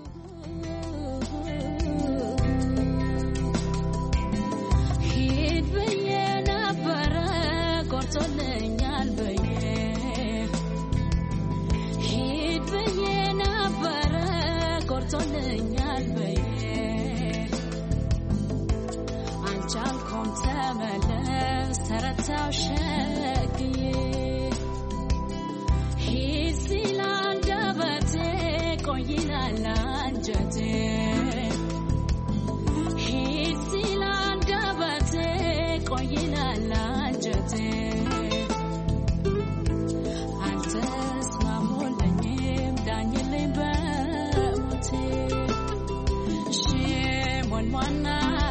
O: ሂድ ብዬ ነበረ ቆርጦልኛል ብዬ፣ ሂድ ብዬ ነበረ ቆርጦልኛል ብዬ፣ ቻልኩም ተመለስ ተረታው ሸግዬ፣ ሂድ ሲል አንደበቴ ቆይላል አንጀቴ፣ ሂድ ሲል አንደበቴ ቆይላል አንጀቴ፣ አልተስማሙልኝም ዳኝልኝ በሞቴ፣ ሽሞን ዋና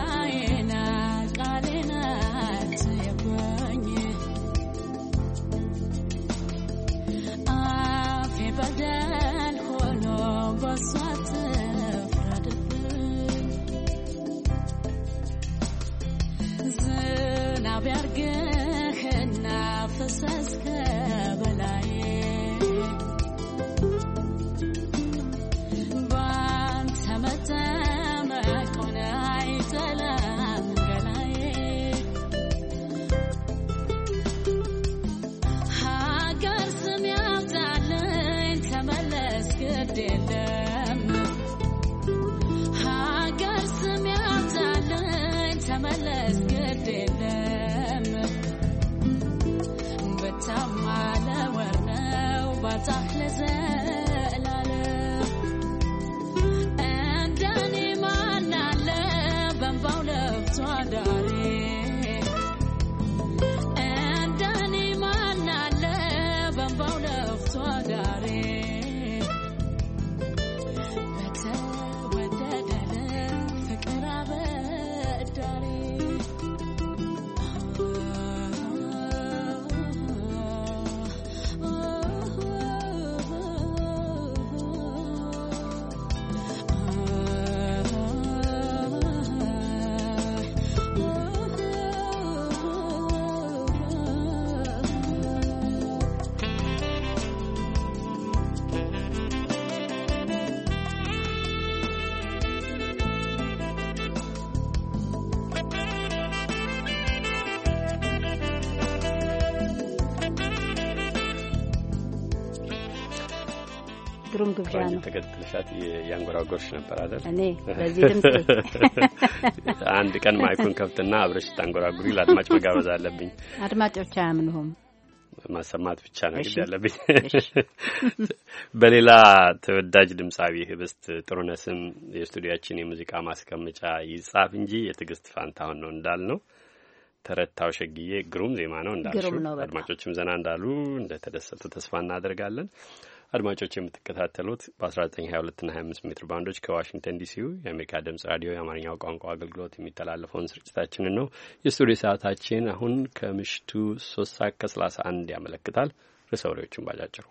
O: ዝናብ ያርግህና ፍሰስከ በላይ፣ ባንተ መጠመቁን አይጠላም ገላዬ፣ ሀገር ስም ያብዛልኝ ተመለስ ግድ የለም፣ ሀገር ስም ያብዛልኝ ተመለስ ግድ የለም፣ በታም
D: ግሩም ግብዣ ነው።
B: ተከትልሻት ያንጎራጎርሽ ነበር አይደል?
D: እኔ በዚህ ድምጽ
B: አንድ ቀን ማይኩን ከፍትና አብረሽ ታንጎራጉሪ ለአድማጭ መጋበዝ አለብኝ።
D: አድማጮች አያምኑም።
B: ማሰማት ብቻ ነው እንግዲህ ያለብኝ። በሌላ ተወዳጅ ድምጻዊ ህብስት ጥሩነህ ስም የስቱዲያችን የሙዚቃ ማስቀመጫ ይጻፍ እንጂ የትዕግስት ፋንታሁን ነው እንዳልነው ተረታው ሸግዬ ግሩም ዜማ ነው እንዳልሽው አድማጮችም ዘና እንዳሉ እንደተደሰቱ ተስፋ እናደርጋለን። አድማጮች የምትከታተሉት በ1922 እና 25 ሜትር ባንዶች ከዋሽንግተን ዲሲው የአሜሪካ ድምጽ ራዲዮ የአማርኛው ቋንቋ አገልግሎት የሚተላለፈውን ስርጭታችንን ነው። የስቱዲዮ ሰዓታችን አሁን ከምሽቱ 3:31 ያመለክታል። ርዕሰ ወሬዎችን ባጫጭሩ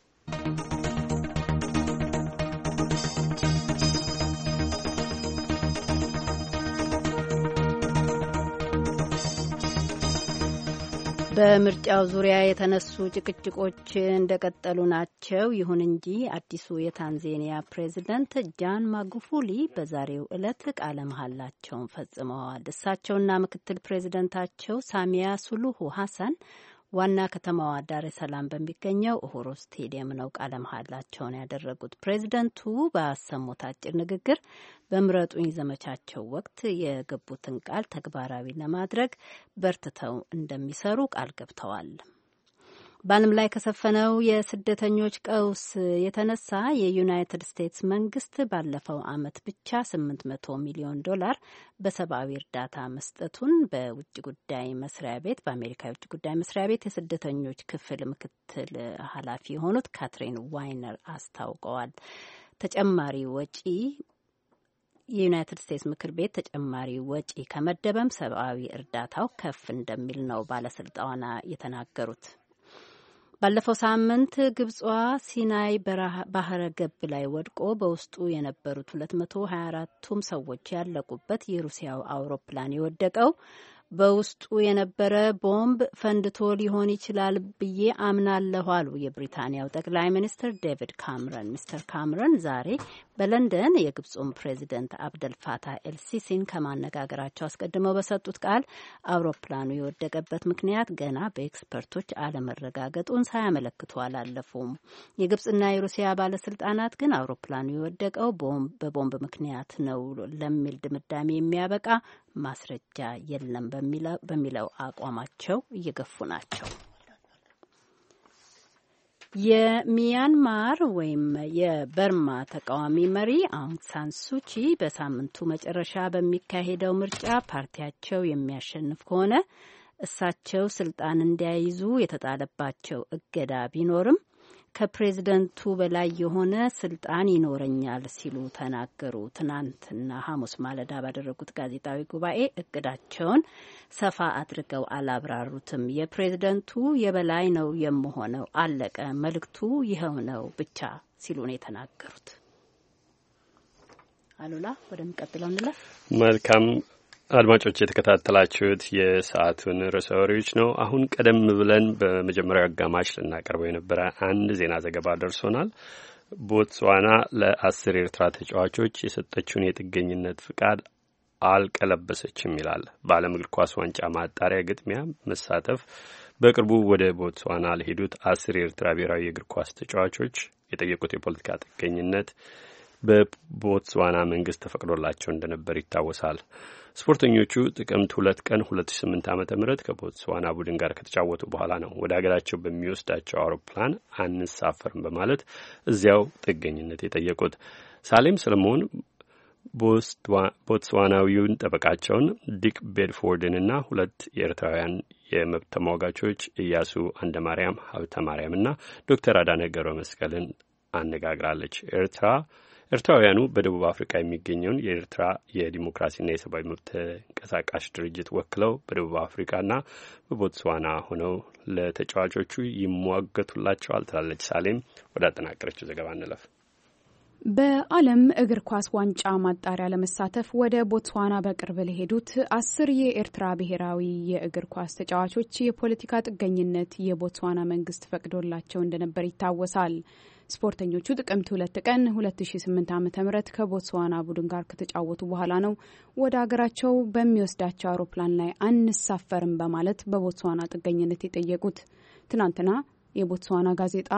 D: በምርጫው ዙሪያ የተነሱ ጭቅጭቆች እንደቀጠሉ ናቸው። ይሁን እንጂ አዲሱ የታንዛኒያ ፕሬዚደንት ጃን ማጉፉሊ በዛሬው ዕለት ቃለ መሐላቸውን ፈጽመዋል። እሳቸውና ምክትል ፕሬዚደንታቸው ሳሚያ ሱሉሁ ሀሰን ዋና ከተማዋ ዳሬ ሰላም በሚገኘው ኡሁሩ ስቴዲየም ነው ቃለ መሐላቸውን ያደረጉት። ፕሬዚደንቱ ባሰሙት አጭር ንግግር በምረጡኝ ዘመቻቸው ወቅት የገቡትን ቃል ተግባራዊ ለማድረግ በርትተው እንደሚሰሩ ቃል ገብተዋል። በዓለም ላይ ከሰፈነው የስደተኞች ቀውስ የተነሳ የዩናይትድ ስቴትስ መንግስት ባለፈው ዓመት ብቻ $800 ሚሊዮን በሰብአዊ እርዳታ መስጠቱን በውጭ ጉዳይ መስሪያ ቤት በአሜሪካ የውጭ ጉዳይ መስሪያ ቤት የስደተኞች ክፍል ምክትል ኃላፊ የሆኑት ካትሪን ዋይነር አስታውቀዋል። ተጨማሪ ወጪ የዩናይትድ ስቴትስ ምክር ቤት ተጨማሪ ወጪ ከመደበም ሰብአዊ እርዳታው ከፍ እንደሚል ነው ባለስልጣኗ የተናገሩት። ባለፈው ሳምንት ግብጿ ሲናይ ባህረ ገብ ላይ ወድቆ በውስጡ የነበሩት 224ቱም ሰዎች ያለቁበት የሩሲያው አውሮፕላን የወደቀው በውስጡ የነበረ ቦምብ ፈንድቶ ሊሆን ይችላል ብዬ አምናለሁ አሉ የብሪታንያው ጠቅላይ ሚኒስትር ዴቪድ ካምረን። ሚስተር ካምረን ዛሬ በለንደን የግብፁን ፕሬዚደንት አብደል ፋታህ ኤልሲሲን ከማነጋገራቸው አስቀድመው በሰጡት ቃል አውሮፕላኑ የወደቀበት ምክንያት ገና በኤክስፐርቶች አለመረጋገጡን ሳያመለክቱ አላለፉም። የግብፅና የሩሲያ ባለስልጣናት ግን አውሮፕላኑ የወደቀው በቦምብ ምክንያት ነው ለሚል ድምዳሜ የሚያበቃ ማስረጃ የለም በሚለው አቋማቸው እየገፉ ናቸው። የሚያንማር ወይም የበርማ ተቃዋሚ መሪ አውንግ ሳን ሱቺ በሳምንቱ መጨረሻ በሚካሄደው ምርጫ ፓርቲያቸው የሚያሸንፍ ከሆነ እሳቸው ስልጣን እንዲያይዙ የተጣለባቸው እገዳ ቢኖርም ከፕሬዝደንቱ በላይ የሆነ ስልጣን ይኖረኛል ሲሉ ተናገሩ። ትናንትና ሐሙስ ማለዳ ባደረጉት ጋዜጣዊ ጉባኤ እቅዳቸውን ሰፋ አድርገው አላብራሩትም። የፕሬዝደንቱ የበላይ ነው የምሆነው፣ አለቀ፣ መልእክቱ ይኸው ነው ብቻ ሲሉ ነው የተናገሩት። አሉላ ወደሚቀጥለው እንለፍ።
B: መልካም አድማጮች የተከታተላችሁት የሰዓቱን ርዕሰ ወሬዎች ነው። አሁን ቀደም ብለን በመጀመሪያው አጋማሽ ልናቀርበው የነበረ አንድ ዜና ዘገባ ደርሶናል። ቦትስዋና ለ10 ኤርትራ ተጫዋቾች የሰጠችውን የጥገኝነት ፍቃድ አልቀለበሰችም ይላል። በዓለም እግር ኳስ ዋንጫ ማጣሪያ ግጥሚያ መሳተፍ በቅርቡ ወደ ቦትስዋና ለሄዱት 10 የኤርትራ ብሔራዊ የእግር ኳስ ተጫዋቾች የጠየቁት የፖለቲካ ጥገኝነት በቦትስዋና መንግስት ተፈቅዶላቸው እንደነበር ይታወሳል። ስፖርተኞቹ ጥቅምት 2 ቀን 2008 ዓ.ም ከቦትስዋና ቡድን ጋር ከተጫወቱ በኋላ ነው ወደ ሀገራቸው በሚወስዳቸው አውሮፕላን አንሳፈርም በማለት እዚያው ጥገኝነት የጠየቁት። ሳሌም ሰለሞን ቦትስዋናዊውን ጠበቃቸውን ዲክ ቤድፎርድንና 2 የኤርትራውያን የመብት ተሟጋቾች ኢያሱ አንደማርያም ሀብተ ማርያምና ዶክተር አዳነ ገብረ መስቀልን አነጋግራለች። ኤርትራውያኑ በደቡብ አፍሪካ የሚገኘውን የኤርትራ የዲሞክራሲና የሰብአዊ መብት ተንቀሳቃሽ ድርጅት ወክለው በደቡብ አፍሪካና በቦትስዋና ሆነው ለተጫዋቾቹ ይሟገቱላቸዋል ትላለች። ሳሌም ወደ አጠናቀረችው ዘገባ እንለፍ።
P: በዓለም እግር ኳስ ዋንጫ ማጣሪያ ለመሳተፍ ወደ ቦትስዋና በቅርብ ለሄዱት 10 የኤርትራ ብሔራዊ የእግር ኳስ ተጫዋቾች የፖለቲካ ጥገኝነት የቦትስዋና መንግስት ፈቅዶላቸው እንደነበር ይታወሳል። ስፖርተኞቹ ጥቅምት 2 ቀን 2008 ዓ.ም ከቦትስዋና ቡድን ጋር ከተጫወቱ በኋላ ነው ወደ ሀገራቸው በሚወስዳቸው አውሮፕላን ላይ አንሳፈርም በማለት በቦትስዋና ጥገኝነት የጠየቁት። ትናንትና የቦትስዋና ጋዜጣ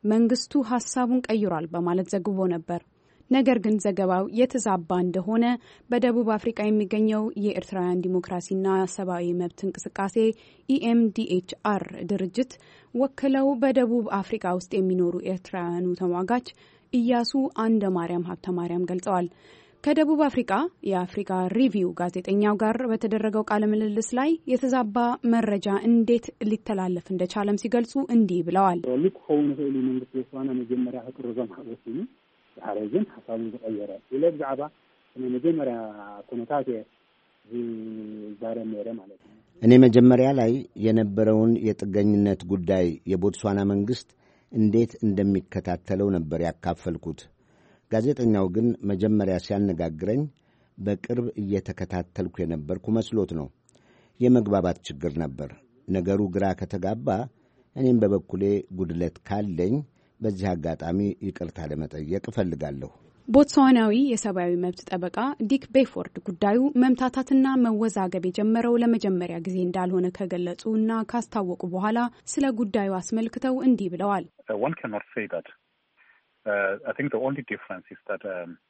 P: መንግስቱ ሀሳቡን ቀይሯል በማለት ዘግቦ ነበር። ነገር ግን ዘገባው የተዛባ እንደሆነ በደቡብ አፍሪካ የሚገኘው የኤርትራውያን ዲሞክራሲና ሰብአዊ መብት እንቅስቃሴ EMDHR ድርጅት ወክለው በደቡብ አፍሪካ ውስጥ የሚኖሩ ኤርትራውያኑ ተሟጋች ኢያሱ አንደ ማርያም ሀብተ ማርያም ገልጸዋል። ከደቡብ አፍሪካ የአፍሪካ ሪቪው ጋዜጠኛው ጋር በተደረገው ቃለ ምልልስ ላይ የተዛባ መረጃ እንዴት ሊተላለፍ እንደቻለም ሲገልጹ እንዲህ ብለዋል።
Q: ልክ ሆነ ሆነ መንግስት የሷና መጀመሪያ ህቅርዘም ሐወሲኒ አረጀን ሐሳቡን ተቀየረ ለዚህ ዛባ መጀመሪያ ኮኖታቴ ዛሬ መረ ማለት ነው።
E: እኔ መጀመሪያ ላይ የነበረውን የጥገኝነት ጉዳይ የቦትስዋና መንግስት እንዴት እንደሚከታተለው ነበር ያካፈልኩት። ጋዜጠኛው ግን መጀመሪያ ሲያነጋግረኝ በቅርብ እየተከታተልኩ የነበርኩ መስሎት ነው። የመግባባት ችግር ነበር። ነገሩ ግራ ከተጋባ እኔም በበኩሌ ጉድለት ካለኝ በዚህ አጋጣሚ ይቅርታ ለመጠየቅ እፈልጋለሁ።
P: ቦትስዋናዊ የሰብአዊ መብት ጠበቃ ዲክ ቤፎርድ ጉዳዩ መምታታትና መወዛገብ የጀመረው ለመጀመሪያ ጊዜ እንዳልሆነ ከገለጹና ካስታወቁ በኋላ ስለ ጉዳዩ አስመልክተው እንዲህ ብለዋል።
R: I think the only difference is that,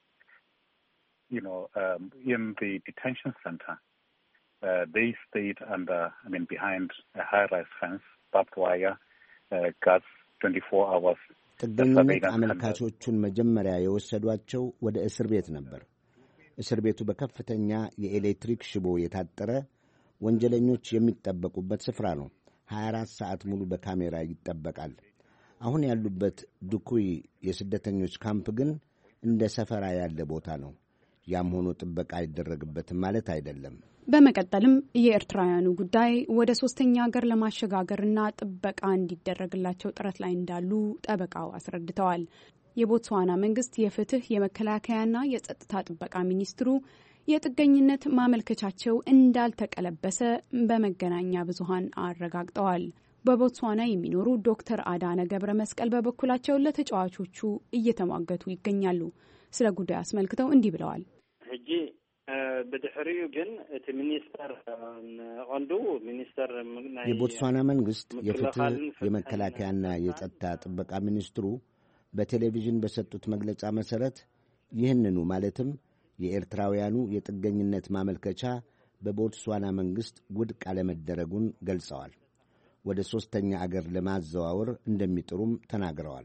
R: in the detention center, they stayed behind a high-rise fence, barbed wire, guards 24 hours.
E: ጥገኝነት አመልካቾቹን መጀመሪያ የወሰዷቸው ወደ እስር ቤት ነበር። እስር ቤቱ በከፍተኛ የኤሌክትሪክ ሽቦ የታጠረ ወንጀለኞች የሚጠበቁበት ስፍራ ነው። 24 ሰዓት ሙሉ በካሜራ ይጠበቃል። አሁን ያሉበት ዱኩይ የስደተኞች ካምፕ ግን እንደ ሰፈራ ያለ ቦታ ነው። ያም ሆኖ ጥበቃ አይደረግበትም ማለት አይደለም።
P: በመቀጠልም የኤርትራውያኑ ጉዳይ ወደ ሶስተኛ ሀገር ለማሸጋገርና ጥበቃ እንዲደረግላቸው ጥረት ላይ እንዳሉ ጠበቃው አስረድተዋል። የቦትስዋና መንግስት የፍትህ የመከላከያና የጸጥታ ጥበቃ ሚኒስትሩ የጥገኝነት ማመልከቻቸው እንዳልተቀለበሰ በመገናኛ ብዙሃን አረጋግጠዋል። በቦትስዋና የሚኖሩ ዶክተር አዳነ ገብረ መስቀል በበኩላቸው ለተጫዋቾቹ እየተሟገቱ ይገኛሉ። ስለ ጉዳዩ አስመልክተው እንዲህ ብለዋል።
S: ህጂ በድሕሪው ግን እቲ ሚኒስተር አንዱ ሚኒስተር
E: የቦትስዋና መንግስት የፍትህ የመከላከያና የጸጥታ ጥበቃ ሚኒስትሩ በቴሌቪዥን በሰጡት መግለጫ መሰረት ይህንኑ ማለትም የኤርትራውያኑ የጥገኝነት ማመልከቻ በቦትስዋና መንግስት ውድቅ አለመደረጉን ገልጸዋል። ወደ ሶስተኛ አገር ለማዘዋወር እንደሚጥሩም ተናግረዋል።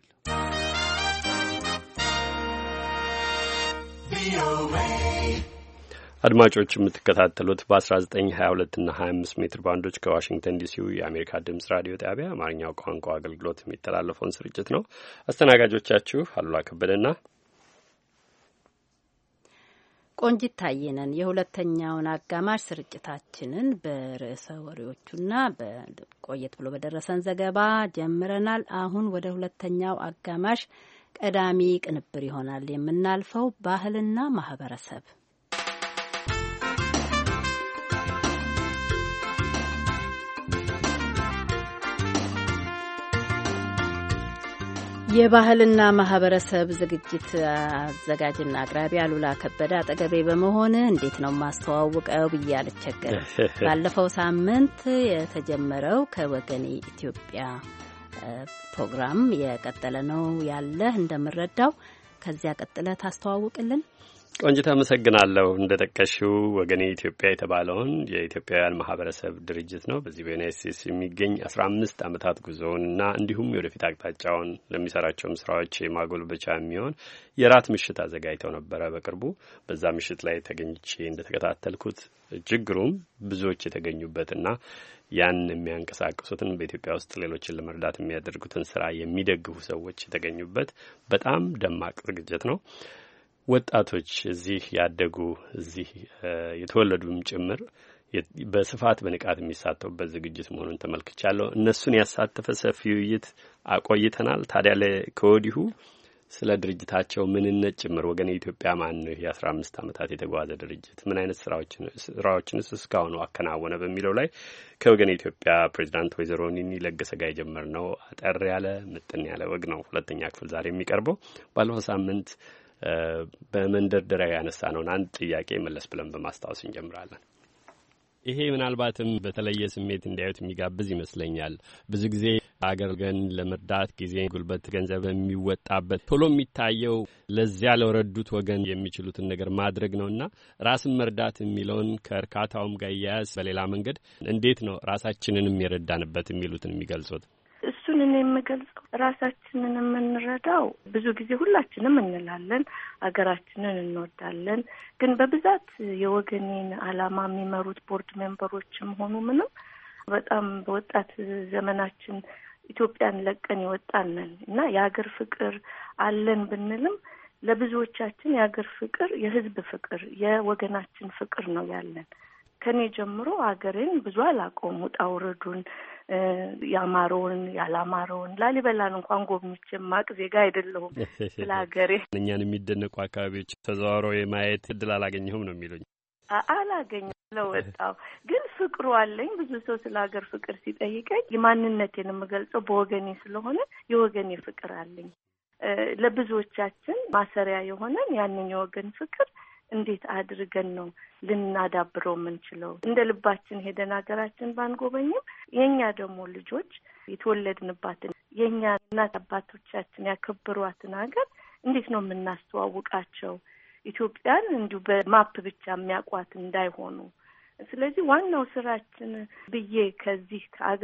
B: አድማጮች የምትከታተሉት በ1922 እና 25 ሜትር ባንዶች ከዋሽንግተን ዲሲው የአሜሪካ ድምጽ ራዲዮ ጣቢያ አማርኛው ቋንቋ አገልግሎት የሚተላለፈውን ስርጭት ነው። አስተናጋጆቻችሁ አሉላ ከበደና
D: ቆንጂት ታየነን። የሁለተኛውን አጋማሽ ስርጭታችንን በርዕሰ ወሬዎቹና በቆየት ብሎ በደረሰን ዘገባ ጀምረናል። አሁን ወደ ሁለተኛው አጋማሽ ቀዳሚ ቅንብር ይሆናል የምናልፈው። ባህልና ማህበረሰብ የባህልና ማህበረሰብ ዝግጅት አዘጋጅና አቅራቢ አሉላ ከበደ አጠገቤ በመሆን እንዴት ነው ማስተዋወቀው ብዬ አልቸገርም። ባለፈው ሳምንት የተጀመረው ከወገኔ ኢትዮጵያ ፕሮግራም የቀጠለ ነው ያለ እንደምረዳው። ከዚያ ቀጥለ ታስተዋውቅልን።
B: ቆንጅት አመሰግናለሁ። እንደጠቀሽው ወገኔ ኢትዮጵያ የተባለውን የኢትዮጵያውያን ማህበረሰብ ድርጅት ነው። በዚህ በዩናይትድ ስቴትስ የሚገኝ 15 ዓመታት ጉዞውንና እንዲሁም የወደፊት አቅጣጫውን ለሚሰራቸውም ስራዎች ማጎልበቻ የሚሆን የራት ምሽት አዘጋጅተው ነበረ በቅርቡ። በዛ ምሽት ላይ ተገኝቼ እንደተከታተልኩት ችግሩም ብዙዎች የተገኙበትና ያን የሚያንቀሳቅሱትን በኢትዮጵያ ውስጥ ሌሎችን ለመርዳት የሚያደርጉትን ስራ የሚደግፉ ሰዎች የተገኙበት በጣም ደማቅ ዝግጅት ነው። ወጣቶች እዚህ ያደጉ እዚህ የተወለዱም ጭምር በስፋት በንቃት የሚሳተፉበት ዝግጅት መሆኑን ተመልክቻለሁ። እነሱን ያሳተፈ ሰፊ ውይይት አቆይተናል። ታዲያ ከወዲሁ ስለ ድርጅታቸው ምንነት ጭምር ወገኔ ኢትዮጵያ ማን ነው፣ የ15 ዓመታት የተጓዘ ድርጅት ምን አይነት ስራዎችንስ እስካሁኑ አከናወነ በሚለው ላይ ከወገኔ ኢትዮጵያ ፕሬዚዳንት ወይዘሮ ኒኒ ለገሰ ጋር የጀመርነው አጠር ያለ ምጥን ያለ ወግ ነው። ሁለተኛ ክፍል ዛሬ የሚቀርበው። ባለፈው ሳምንት በመንደርደሪያ ያነሳነውን አንድ ጥያቄ መለስ ብለን በማስታወስ እንጀምራለን። ይሄ ምናልባትም በተለየ ስሜት እንዲያዩት የሚጋብዝ ይመስለኛል። ብዙ ጊዜ አገር ግን ለመርዳት ጊዜ፣ ጉልበት፣ ገንዘብ የሚወጣበት ቶሎ የሚታየው ለዚያ ለረዱት ወገን የሚችሉትን ነገር ማድረግ ነውና ራስን መርዳት የሚለውን ከእርካታውም ጋር ያያዝ በሌላ መንገድ እንዴት ነው ራሳችንንም የረዳንበት የሚሉትን የሚገልጹት?
T: እሱን እኔ የምገልጸው ራሳችንን የምንረዳው ብዙ ጊዜ ሁላችንም እንላለን ሀገራችንን እንወዳለን፣ ግን በብዛት የወገኔን ዓላማ የሚመሩት ቦርድ ሜምበሮችም ሆኑ ምንም በጣም በወጣት ዘመናችን ኢትዮጵያን ለቀን ይወጣነን እና የሀገር ፍቅር አለን ብንልም ለብዙዎቻችን የሀገር ፍቅር የህዝብ ፍቅር የወገናችን ፍቅር ነው ያለን። ከኔ ጀምሮ ሀገሬን ብዙ አላውቀውም። ውጣ ውረዱን ያማረውን ያላማረውን ላሊበላን እንኳን ጎብኝቼ ማቅ ዜጋ አይደለሁም። ስለ ሀገሬ
B: እኛን የሚደነቁ አካባቢዎች ተዘዋውሮ የማየት እድል አላገኘሁም ነው የሚሉኝ።
T: አላገኘሁም ለወጣው ግን ፍቅሩ አለኝ። ብዙ ሰው ስለ ሀገር ፍቅር ሲጠይቀኝ የማንነቴን የምገልጸው በወገኔ ስለሆነ የወገኔ ፍቅር አለኝ። ለብዙዎቻችን ማሰሪያ የሆነን ያንን የወገን ፍቅር እንዴት አድርገን ነው ልናዳብረው የምንችለው? እንደ ልባችን ሄደን ሀገራችን ባንጎበኝም የኛ ደግሞ ልጆች የተወለድንባትን የኛ እናት አባቶቻችን ያከበሯትን ሀገር እንዴት ነው የምናስተዋውቃቸው? ኢትዮጵያን እንዲሁ በማፕ ብቻ የሚያውቋት እንዳይሆኑ። ስለዚህ ዋናው ስራችን ብዬ ከዚህ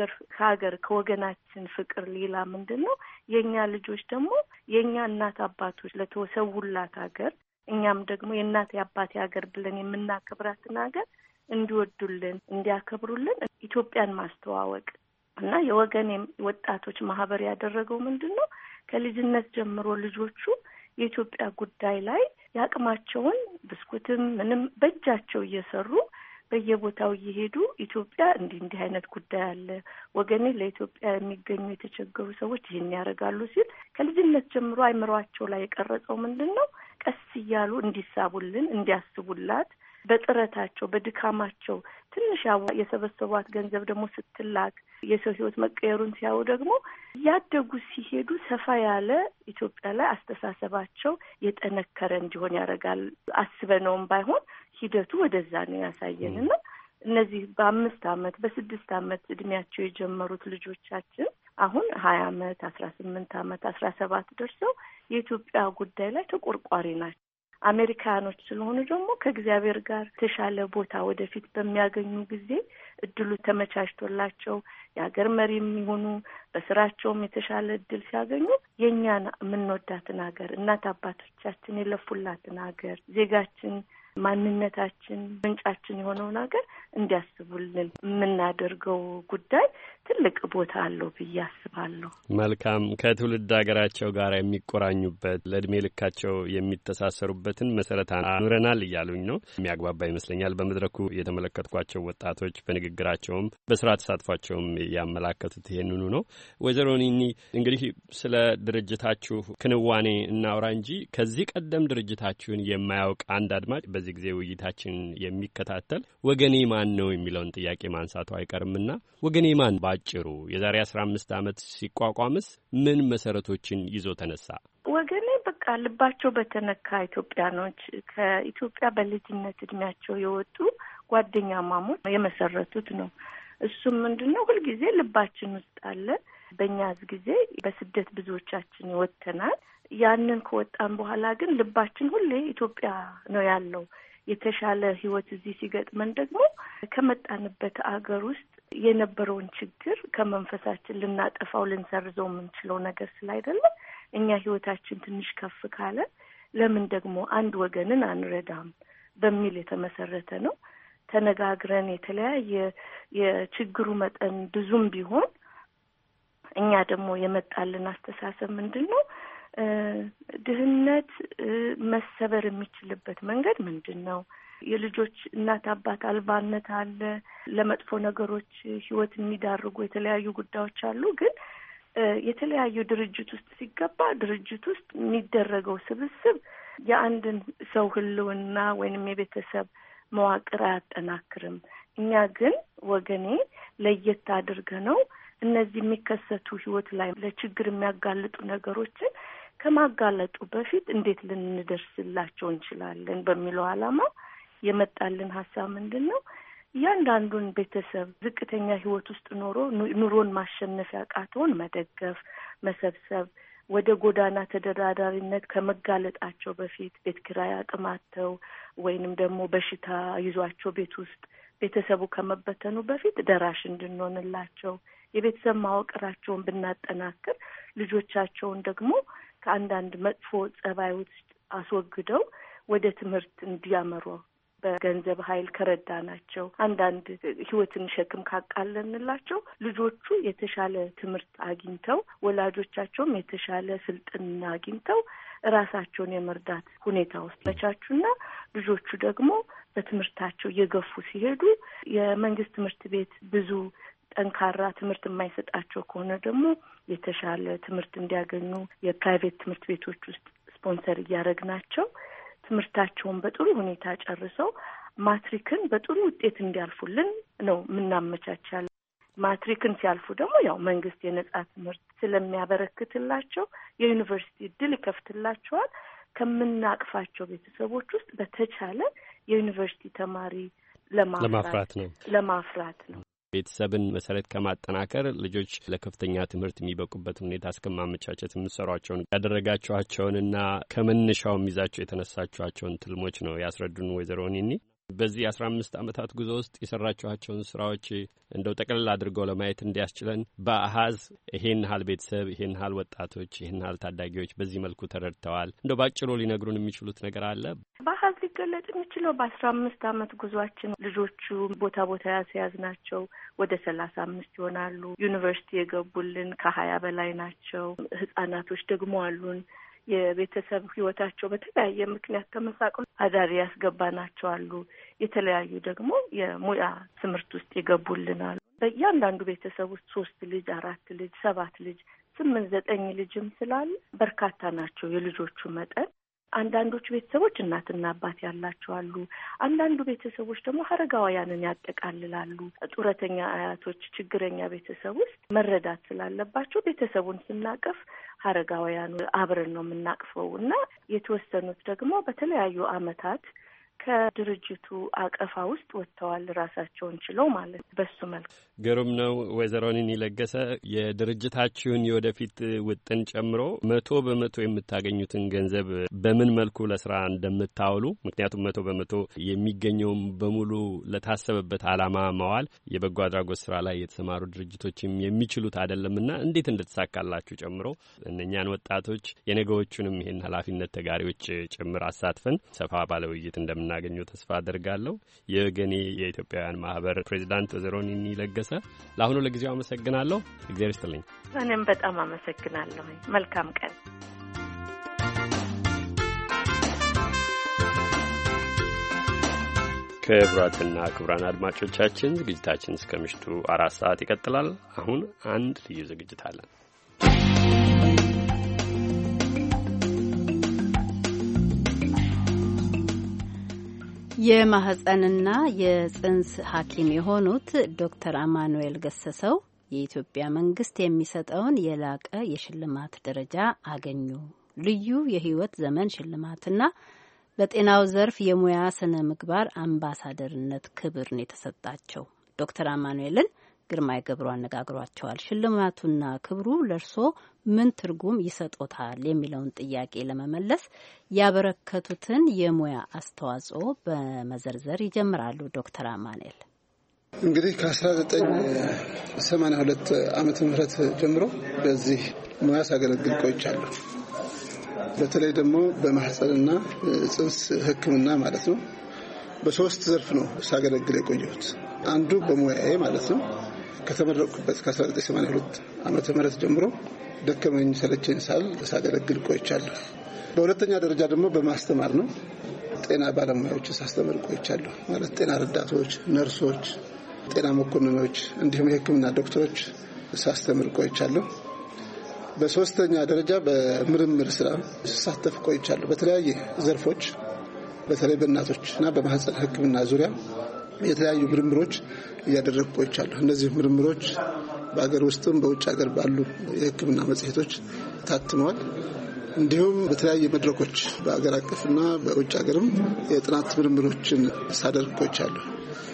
T: ከሀገር ከወገናችን ፍቅር ሌላ ምንድን ነው የኛ ልጆች ደግሞ የኛ እናት አባቶች ለተሰውላት ሀገር እኛም ደግሞ የእናት የአባቴ ሀገር ብለን የምናከብራትን ሀገር እንዲወዱልን እንዲያከብሩልን ኢትዮጵያን ማስተዋወቅ እና የወገኔ ወጣቶች ማህበር ያደረገው ምንድን ነው ከልጅነት ጀምሮ ልጆቹ የኢትዮጵያ ጉዳይ ላይ ያቅማቸውን ብስኩትም ምንም በእጃቸው እየሰሩ በየቦታው እየሄዱ ኢትዮጵያ እንዲህ አይነት ጉዳይ አለ ወገኔ ለኢትዮጵያ የሚገኙ የተቸገሩ ሰዎች ይሄን ያደርጋሉ ሲል ከልጅነት ጀምሮ አይምሯቸው ላይ የቀረጸው ምንድን ነው ቀስ እያሉ እንዲሳቡልን እንዲያስቡላት በጥረታቸው በድካማቸው ትንሽ የሰበሰቧት ገንዘብ ደግሞ ስትላክ የሰው ሕይወት መቀየሩን ሲያዩ ደግሞ ያደጉ ሲሄዱ ሰፋ ያለ ኢትዮጵያ ላይ አስተሳሰባቸው የጠነከረ እንዲሆን ያደርጋል። አስበነውም ባይሆን ሂደቱ ወደዛ ነው ያሳየንና እነዚህ በ5 ዓመት በ6 ዓመት እድሜያቸው የጀመሩት ልጆቻችን አሁን 20 ዓመት 18 ዓመት 17 ደርሰው የኢትዮጵያ ጉዳይ ላይ ተቆርቋሪ ናቸው። አሜሪካኖች ስለሆኑ ደግሞ ከእግዚአብሔር ጋር ተሻለ ቦታ ወደፊት በሚያገኙ ጊዜ እድሉ ተመቻችቶላቸው የሀገር መሪ የሚሆኑ በስራቸውም የተሻለ እድል ሲያገኙ የእኛን የምንወዳትን ሀገር እናት አባቶቻችን የለፉላትን ሀገር ዜጋችን ማንነታችን ምንጫችን የሆነውን ሀገር እንዲያስቡልን የምናደርገው ጉዳይ ትልቅ ቦታ አለው ብዬ አስባለሁ።
B: መልካም ከትውልድ ሀገራቸው ጋር የሚቆራኙበት ለእድሜ ልካቸው የሚተሳሰሩበትን መሰረት አኑረናል እያሉኝ ነው። የሚያግባባ ይመስለኛል። በመድረኩ የተመለከትኳቸው ወጣቶች በንግግራቸውም በስራ ተሳትፏቸውም ያመላከቱት ይሄንኑ ነው። ወይዘሮ ኒኒ እንግዲህ ስለ ድርጅታችሁ ክንዋኔ እናውራ እንጂ ከዚህ ቀደም ድርጅታችሁን የማያውቅ አንድ አድማጭ በዚህ ጊዜ ውይይታችን የሚከታተል ወገኔ ማን ነው የሚለውን ጥያቄ ማንሳቱ አይቀርምና ወገኔ ማን ባጭሩ የዛሬ 15 ዓመት ሲቋቋምስ ምን መሰረቶችን ይዞ ተነሳ?
T: ወገኔ በቃ ልባቸው በተነካ ኢትዮጵያኖች ከኢትዮጵያ በልጅነት እድሜያቸው የወጡ ጓደኛ ማሞች የመሰረቱት ነው። እሱም ምንድነው ሁልጊዜ ልባችን ውስጥ አለ። በእኛ ጊዜ በስደት ብዙዎቻችን ይወተናል። ያንን ከወጣን በኋላ ግን ልባችን ሁሌ ኢትዮጵያ ነው ያለው። የተሻለ ህይወት እዚህ ሲገጥመን ደግሞ ከመጣንበት አገር ውስጥ የነበረውን ችግር ከመንፈሳችን ልናጠፋው ልንሰርዘው የምንችለው ነገር ስላይደለ እኛ ህይወታችን ትንሽ ከፍ ካለ ለምን ደግሞ አንድ ወገንን አንረዳም በሚል የተመሰረተ ነው። ተነጋግረን የተለያየ የችግሩ መጠን ብዙም ቢሆን እኛ ደግሞ የመጣልን አስተሳሰብ ምንድን ነው? ድህነት መሰበር የሚችልበት መንገድ ምንድን ነው? የልጆች እናት አባት አልባነት አለ። ለመጥፎ ነገሮች ህይወት የሚዳርጉ የተለያዩ ጉዳዮች አሉ። ግን የተለያዩ ድርጅት ውስጥ ሲገባ ድርጅት ውስጥ የሚደረገው ስብስብ የአንድን ሰው ህልውና ወይንም የቤተሰብ መዋቅር አያጠናክርም። እኛ ግን ወገኔ ለየት አድርገ ነው እነዚህ የሚከሰቱ ህይወት ላይ ለችግር የሚያጋልጡ ነገሮችን ከማጋለጡ በፊት እንዴት ልንደርስላቸው እንችላለን በሚለው ዓላማ የመጣልን ሀሳብ ምንድን ነው? እያንዳንዱን ቤተሰብ ዝቅተኛ ህይወት ውስጥ ኑሮን ማሸነፍ ያቃተውን መደገፍ፣ መሰብሰብ፣ ወደ ጎዳና ተደራዳሪነት ከመጋለጣቸው በፊት ቤት ኪራይ አጥማተው ወይንም ደግሞ በሽታ ይዟቸው ቤት ውስጥ ቤተሰቡ ከመበተኑ በፊት ደራሽ እንድንሆንላቸው የቤተሰብ ማወቅራቸውን ብናጠናክር ልጆቻቸውን ደግሞ ከአንዳንድ መጥፎ ጸባይ ውስጥ አስወግደው ወደ ትምህርት እንዲያመሩ በገንዘብ ኃይል ከረዳናቸው አንዳንድ ህይወትን ሸክም ካቃለንላቸው ልጆቹ የተሻለ ትምህርት አግኝተው ወላጆቻቸውም የተሻለ ስልጠና አግኝተው ራሳቸውን የመርዳት ሁኔታ ውስጥ መቻቹና ልጆቹ ደግሞ በትምህርታቸው እየገፉ ሲሄዱ የመንግስት ትምህርት ቤት ብዙ ጠንካራ ትምህርት የማይሰጣቸው ከሆነ ደግሞ የተሻለ ትምህርት እንዲያገኙ የፕራይቬት ትምህርት ቤቶች ውስጥ ስፖንሰር እያደረግናቸው ትምህርታቸውን በጥሩ ሁኔታ ጨርሰው ማትሪክን በጥሩ ውጤት እንዲያልፉልን ነው ምናመቻቻለን። ማትሪክን ሲያልፉ ደግሞ ያው መንግስት የነጻ ትምህርት ስለሚያበረክትላቸው የዩኒቨርሲቲ እድል ይከፍትላቸዋል። ከምናቅፋቸው ቤተሰቦች ውስጥ በተቻለ የዩኒቨርሲቲ ተማሪ ለማፍራት ነው።
B: ቤተሰብን መሰረት ከማጠናከር ልጆች ለከፍተኛ ትምህርት የሚበቁበት ሁኔታ እስከማመቻቸት የምትሰሯቸውን ያደረጋችኋቸውንና ከመነሻው ይዛቸው የተነሳችኋቸውን ትልሞች ነው ያስረዱን ወይዘሮ ኒኒ። በዚህ 15 ዓመታት ጉዞ ውስጥ የሰራችኋቸውን ስራዎች እንደው ጠቅልል አድርገው ለማየት እንዲያስችለን በአሃዝ ይሄን ሀል ቤተሰብ፣ ይሄን ሀል ወጣቶች፣ ይሄን ሀል ታዳጊዎች በዚህ መልኩ ተረድተዋል እንደው ባጭሩ ሊነግሩን የሚችሉት ነገር አለ?
T: በአሃዝ ሊገለጽ የሚችለው በ15 ዓመት ጉዟችን ልጆቹ ቦታ ያስያዝናቸው ወደ 35 ይሆናሉ። ዩኒቨርሲቲ የገቡልን ከ20 በላይ ናቸው። ህጻናቶች ደግሞ አሉን። የቤተሰብ ህይወታቸው በተለያየ ምክንያት ተመሳቅሎ አዳሪ ያስገባናቸው አሉ። የተለያዩ ደግሞ የሙያ ትምህርት ውስጥ የገቡልናል። በእያንዳንዱ ቤተሰብ ውስጥ 3 ልጅ፣ 4 ልጅ፣ 7 ልጅ፣ 8፣ 9 ልጅም ስላለ በርካታ ናቸው የልጆቹ መጠን። አንዳንዶቹ ቤተሰቦች እናትና አባት ያላቸው አሉ። አንዳንዱ ቤተሰቦች ደግሞ አረጋውያንን ያጠቃልላሉ። ጡረተኛ አያቶች ችግረኛ ቤተሰብ ውስጥ መረዳት ስላለባቸው ቤተሰቡን ስናቀፍ አረጋውያኑ አብረን ነው የምናቅፈው እና የተወሰኑት ደግሞ በተለያዩ አመታት ከድርጅቱ አቀፋ ውስጥ ወጥተዋል ራሳቸውን ችለው ማለት በሱ መልኩ።
B: ግሩም ነው። ወይዘሮ ኒኒ ለገሰ የድርጅታችሁን የወደፊት ውጥን ጨምሮ 100% የምታገኙትን ገንዘብ በምን መልኩ ለስራ እንደምታውሉ ምክንያቱም 100% የሚገኘውም በሙሉ ለታሰበበት ዓላማ ማዋል የበጎ አድራጎት ስራ ላይ የተሰማሩ ድርጅቶችም የሚችሉት አይደለምና እንዴት እንደተሳካላችሁ ጨምሮ እነኛን ወጣቶች የነገዎቹንም ይሄን ኃላፊነት ተጋሪዎች ጭምር አሳትፈን ሰፋ ባለ ውይይት እንደምናገኘው ተስፋ አደርጋለሁ። የገኔ የኢትዮጵያውያን ማህበር ፕሬዚዳንት ወይዘሮ ኒኒ ለገሰ ለአሁኑ ለጊዜው አመሰግናለሁ። እግዚአብሔር ይስጥልኝ።
T: እኔም በጣም አመሰግናለሁ። መልካም ቀን።
B: ክቡራትና ክቡራን አድማጮቻችን ዝግጅታችን እስከ ምሽቱ 4 ሰዓት ይቀጥላል። አሁን አንድ ልዩ ዝግጅት አለን።
D: የማህፀንና የጽንስ ሐኪም የሆኑት ዶክተር አማኑኤል ገሰሰው የኢትዮጵያ መንግስት የሚሰጠውን የላቀ የሽልማት ደረጃ አገኙ። ልዩ የህይወት ዘመን ሽልማትና በጤናው ዘርፍ የሙያ ስነ ምግባር አምባሳደርነት ክብር ነው የተሰጣቸው። ዶክተር አማኑኤልን ግርማይ ገብሩ አነጋግሯቸዋል። ሽልማቱና ክብሩ ለርሶ ምን ትርጉም ይሰጦታል የሚለውን ጥያቄ ለመመለስ ያበረከቱትን የሙያ አስተዋጽኦ በመዘርዘር ይጀምራሉ። ዶክተር አማኑኤል
U: እንግዲህ ከ1982 ዓመተ ምህረት ጀምሮ በዚህ ሙያ ሳገለግል ቆይቻለሁ። በተለይ ደግሞ በማህፀንና ጽንስ ሕክምና ማለት ነው። በሶስት ዘርፍ ነው ሳገለግል የቆየሁት። አንዱ በሙያዬ ማለት ነው ከተመረቅኩበት ከ1982 ዓመተ ምህረት ጀምሮ ደከመኝ ሰለቸኝ ሳል ሳገለግል ቆይቻለሁ። በሁለተኛ ደረጃ ደግሞ በማስተማር ነው። ጤና ባለሙያዎች ሳስተምር ቆይቻለሁ። ማለት ጤና ረዳቶች፣ ነርሶች፣ ጤና መኮንኖች እንዲሁም የሕክምና ዶክተሮች ሳስተምር ቆይቻለሁ። በሶስተኛ ደረጃ በምርምር ስራ ሳተፍ ቆይቻለሁ። በተለያየ ዘርፎች በተለይ በእናቶችና በማህፀን ሕክምና ዙሪያ የተለያዩ ምርምሮች እያደረጉ ቆይቻለሁ። እነዚህ ምርምሮች በአገር ውስጥም በውጭ ሀገር ባሉ የሕክምና መጽሔቶች ታትመዋል። እንዲሁም በተለያየ መድረኮች በአገር አቀፍና በውጭ ሀገርም የጥናት ምርምሮችን ሳደርግ ቆይቻለሁ።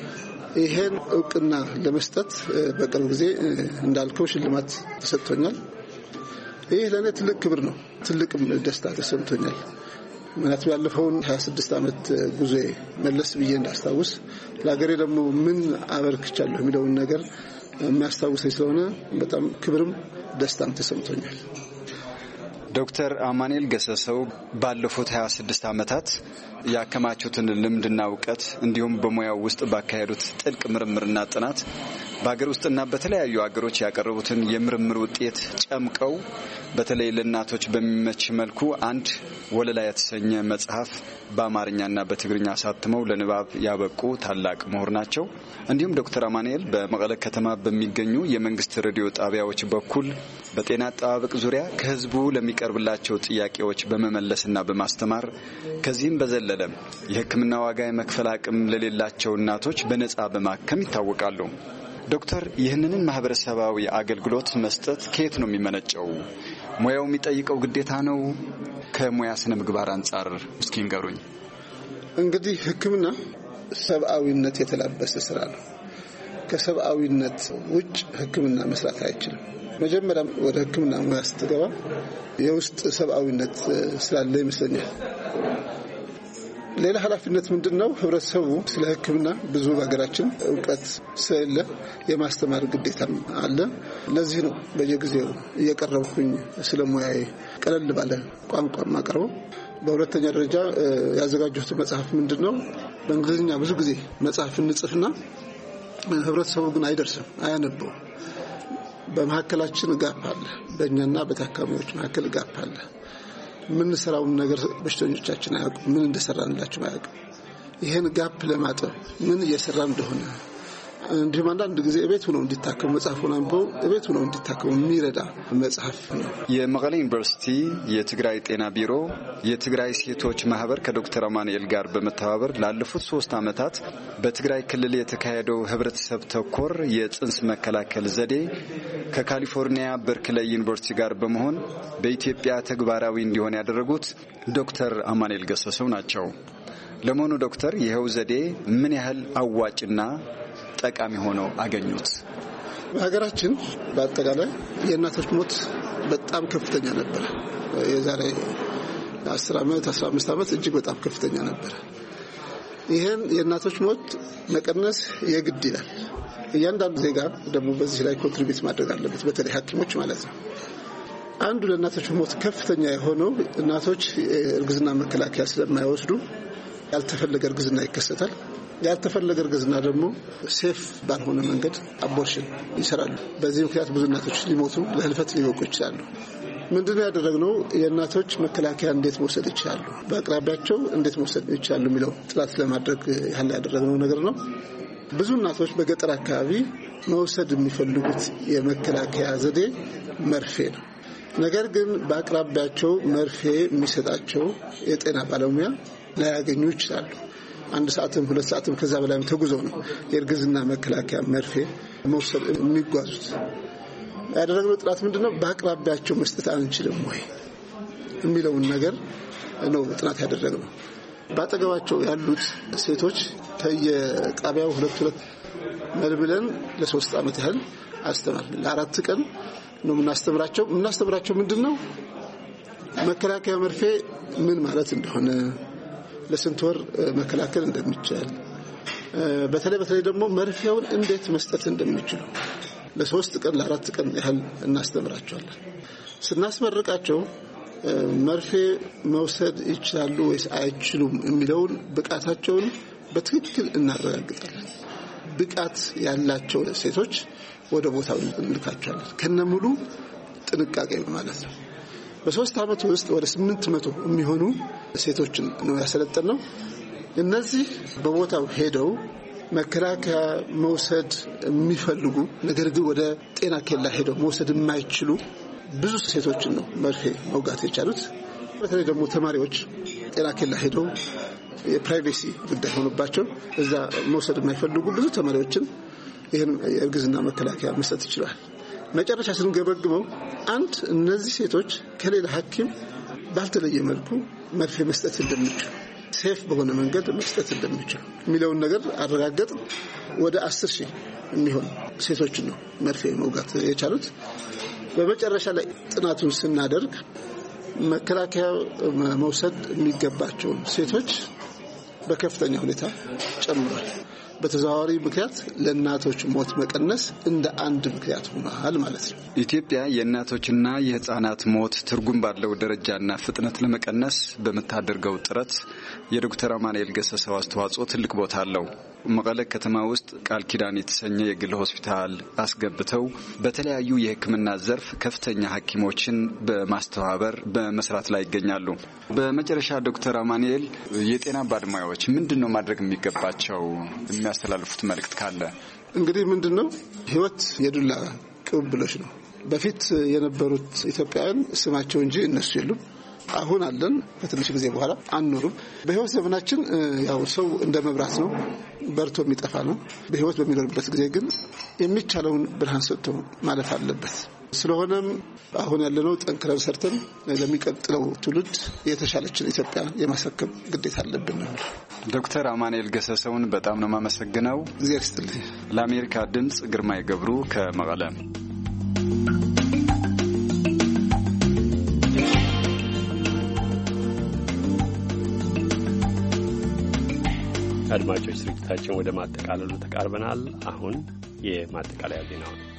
U: ይሄን እውቅና ለመስጠት በቅርብ ጊዜ እንዳልከው ሽልማት ተሰጥቶኛል። ይሄ ለኔ ትልቅ ክብር ነው፣ ትልቅ ደስታ ተሰምቶኛል። ምክንያቱም ያለፈውን 26 ዓመት ጉዞ መለስ ብዬ እንዳስታውስ ለሀገሬ ደግሞ ምን አበርክቻለሁ የሚለውን ነገር የሚያስታውሰኝ ስለሆነ በጣም ክብርም ደስታም ተሰምቶኛል።
A: ዶክተር አማኑኤል ገሰሰው ባለፉት 26 ዓመታት ያከማቹትን ልምድና ዕውቀት እንዲሁም በሙያው ውስጥ ባካሄዱት ጥልቅ ምርምርና ጥናት በአገር ውስጥና በተለያዩ አገሮች ያቀረቡትን የምርምር ውጤት ጨምቀው በተለይ ለእናቶች በሚመች መልኩ አንድ ወለላ የተሰኘ መጽሐፍ በአማርኛና በትግርኛ አሳትመው ለንባብ ያበቁ ታላቅ ምሁር ናቸው። እንዲሁም ዶክተር አማኑኤል በመቀለ ከተማ በሚገኙ የመንግስት ሬዲዮ ጣቢያዎች በኩል በጤና አጠባበቅ ዙሪያ ከህዝቡ ለሚቀርብላቸው ጥያቄዎች በመመለስና በማስተማር ከዚህም በዘለለ የሕክምና ዋጋ የመክፈል አቅም ለሌላቸው እናቶች በነጻ በማከም ይታወቃሉ። ዶክተር ይህንን ማህበረሰባዊ አገልግሎት መስጠት ከየት ነው የሚመነጨው? ሙያው የሚጠይቀው ግዴታ ነው? ከሙያ ስነ ምግባር አንጻር እስኪ ንገሩኝ።
U: እንግዲህ ሕክምና ሰብአዊነት የተላበሰ ስራ ነው። ከሰብአዊነት ውጭ ሕክምና መስራት አይችልም። መጀመሪያ ወደ ሕክምና ሙያ ስትገባ የውስጥ ሰብአዊነት ስላለ ይመስለኛል። ሌላ ኃላፊነት ምንድነው? ህብረተሰቡ ስለ ሕክምና ብዙ በሀገራችን ዕውቀት ስለሌለ የማስተማር ግዴታም አለ። ለዚህ ነው በየጊዜው እየቀረብኩኝ ስለ ሙያዬ ቀለል ባለ ቋንቋ ማቀርበው። በሁለተኛ ደረጃ ያዘጋጀሁት መጽሐፍ ምንድነው? በእንግሊዝኛ ብዙ ጊዜ መጽሐፍ እንጽፍና ህብረተሰቡ ግን አይደርስም፣ አያነበው። በመሐከላችን ጋፕ አለ፣ በእኛና በታካሚዎች መሐከል ጋፕ አለ። ምን ሰራውን ነገር በሽተኞቻችን አያውቁም፣ ምን እንደሰራንላቸው አያውቁም። ይሄን ጋፕ ለማጠብ ምን እየሰራን እንደሆነ እንዲሁም አንዳንድ ጊዜ እቤት ሆነው እንዲታከሙ መጽሐፉን አንበው እቤት ሆነው እንዲታከሙ የሚረዳ መጽሐፍ ነው።
A: የመቀለ ዩኒቨርሲቲ የትግራይ ጤና ቢሮ የትግራይ ሴቶች ማህበር ከዶክተር አማኑኤል ጋር በመተባበር ላለፉት 3 ዓመታት በትግራይ ክልል የተካሄደው ህብረተሰብ ተኮር የጽንስ መከላከል ዘዴ ከካሊፎርኒያ በርክሌይ ዩኒቨርሲቲ ጋር በመሆን በኢትዮጵያ ተግባራዊ እንዲሆን ያደረጉት ዶክተር አማኑኤል ገሰሰው ናቸው። ለመሆኑ ዶክተር ይሄው ዘዴ ምን ያህል አዋጭና ጠቃሚ ሆኖ አገኙት?
U: በሀገራችን በአጠቃላይ የእናቶች ሞት በጣም ከፍተኛ ነበር። የዛሬ 10 ዓመት 15 ዓመት እጅግ በጣም ከፍተኛ ነበር። ይሄን የእናቶች ሞት መቀነስ የግድ ይላል። እያንዳንዱ ዜጋ ደግሞ በዚህ ላይ ኮንትሪቢዩት ማድረግ አለበት፣ በተለይ ሐኪሞች ማለት ነው። አንዱ ለእናቶች ሞት ከፍተኛ የሆነው እናቶች እርግዝና መከላከያ ስለማይወስዱ ያልተፈለገ እርግዝና ይከሰታል። ያልተፈለገ እርግዝና ደግሞ ሴፍ ባልሆነ መንገድ አቦርሽን ይሰራሉ። በዚህ ምክንያት ብዙ እናቶች ሊሞቱ ለህልፈት ሊበቁ ይችላሉ። ምንድነው ያደረግነው? የእናቶች መከላከያ እንዴት መውሰድ ይችላሉ፣ በአቅራቢያቸው እንዴት መውሰድ ይችላሉ የሚለው ጥናት ለማድረግ ያደረግነው ነገር ነው። ብዙ እናቶች በገጠር አካባቢ መውሰድ የሚፈልጉት የመከላከያ ዘዴ መርፌ ነው። ነገር ግን በአቅራቢያቸው መርፌ የሚሰጣቸው የጤና ባለሙያ ላያገኙ ይችላሉ። 1 ሰዓትም 2 ሰዓትም ከዛ በላይም ተጉዘው ነው የእርግዝና መከላከያ መርፌ መውሰድ የሚጓዙት። ያደረግነው ጥናት ምንድነው? በአቅራቢያቸው መስጠት አንችልም ወይ የሚለውን ነገር ነው ጥናት ያደረግነው። ባጠገባቸው ያሉት ሴቶች ከየጣቢያው 2 መልብለን ለ3 ዓመት ያህል አስተማርን። ለ4 ቀን ነው የምናስተምራቸው ምንድነው መከላከያ መርፌ ምን ማለት እንደሆነ፣ ለስንት ወር መከላከል እንደሚቻል፣ በተለይ ደግሞ መርፌውን እንዴት መስጠት እንደሚችሉ ለ3 ቀን ለ4 ቀን ያህል እናስተምራቸዋለን። ስናስመርቃቸው መርፌ መውሰድ ይችላሉ ወይስ አይችሉም የሚለውን ብቃታቸውን በትክክል እናረጋግጣለን። ብቃት ያላቸው ሴቶች ወደ ቦታው እንልካቸዋለን ከነሙሉ ጥንቃቄ ማለት ነው። በ3 ዓመት ውስጥ ወደ 800 የሚሆኑ ሴቶችን ነው ያሰለጠነው። እነዚህ በቦታው ሄደው መከላከያ መውሰድ የሚፈልጉ ነገር ግን ወደ ጤና ኬላ ሄደው መውሰድ የማይችሉ ብዙ ሴቶችን ነው መርፌ መውጋት የቻሉት። በተለይ ደግሞ ተማሪዎች ጤና ኬላ ሄደው የፕራይቬሲ ጉዳይ ሆኖባቸው እዛ መውሰድ የማይፈልጉ ብዙ ተማሪዎችን ይሄን የእርግዝና መከላከያ መስጠት ይችላል። መጨረሻ ስንገበግበው እነዚህ ሴቶች ከሌላ ሐኪም ባልተለየ መልኩ መርፌ መስጠት እንደሚችሉ ሴፍ በሆነ መንገድ መስጠት እንደሚችሉ የሚለውን ነገር አረጋገጥ። ወደ 10,000 የሚሆን ሴቶች ነው መርፌ መውጋት የቻሉት። በመጨረሻ ላይ ጥናቱን ስናደርግ መከላከያ መውሰድ የሚገባቸው ሴቶች በከፍተኛ ሁኔታ ጨምሯል። በተዘዋዋሪ ምክንያት ለእናቶች ሞት መቀነስ እንደ አንድ ምክንያት ሆኗል ማለት ነው።
A: ኢትዮጵያ የእናቶችና የህፃናት ሞት ትርጉም ባለው ደረጃና ፍጥነት ለመቀነስ በምታደርገው ጥረት የዶክተር አማኑኤል ገሰሰው አስተዋጽኦ ትልቅ ቦታ አለው። መቀለ ከተማ ውስጥ ቃል ኪዳን የተሰኘ የግል ሆስፒታል አስገብተው በተለያዩ የሕክምና ዘርፍ ከፍተኛ ሐኪሞችን በማስተባበር በመስራት ላይ ይገኛሉ። በመጨረሻ ዶክተር አማኑኤል የጤና ባለሙያዎች ምንድነው ማድረግ የሚገባቸው? የሚያስተላልፉት መልእክት ካለ?
U: እንግዲህ ምንድነው ህይወት የዱላ ቅብብሎች ነው። በፊት የነበሩት ኢትዮጵያውያን ስማቸው እንጂ እነሱ የሉም። አሁን አለን። ከትንሽ ጊዜ በኋላ አንኖርም። በህይወት ዘመናችን ያው ሰው እንደ መብራት ነው፣ በርቶ የሚጠፋ ነው። በህይወት በሚኖርበት ጊዜ ግን የሚቻለውን ብርሃን ሰጥቶ ማለፍ አለበት። ስለሆነም አሁን ያለነው ጠንክረን ሰርተን ለሚቀጥለው ትውልድ የተሻለችን ኢትዮጵያ የማስረከብ ግዴታ አለብን ነው።
A: ዶክተር አማኑኤል ገሰሰውን በጣም ነው የማመሰግነው።
U: እግዚአብሔር ይስጥልኝ።
A: ለአሜሪካ ድምጽ ግርማይ ገብሩ ከመቀለ።
B: አድማጮች ስርጭታችን ወደ ማጠቃለሉ ተቃርበናል። አሁን የማጠቃለያ ዜናው ነው።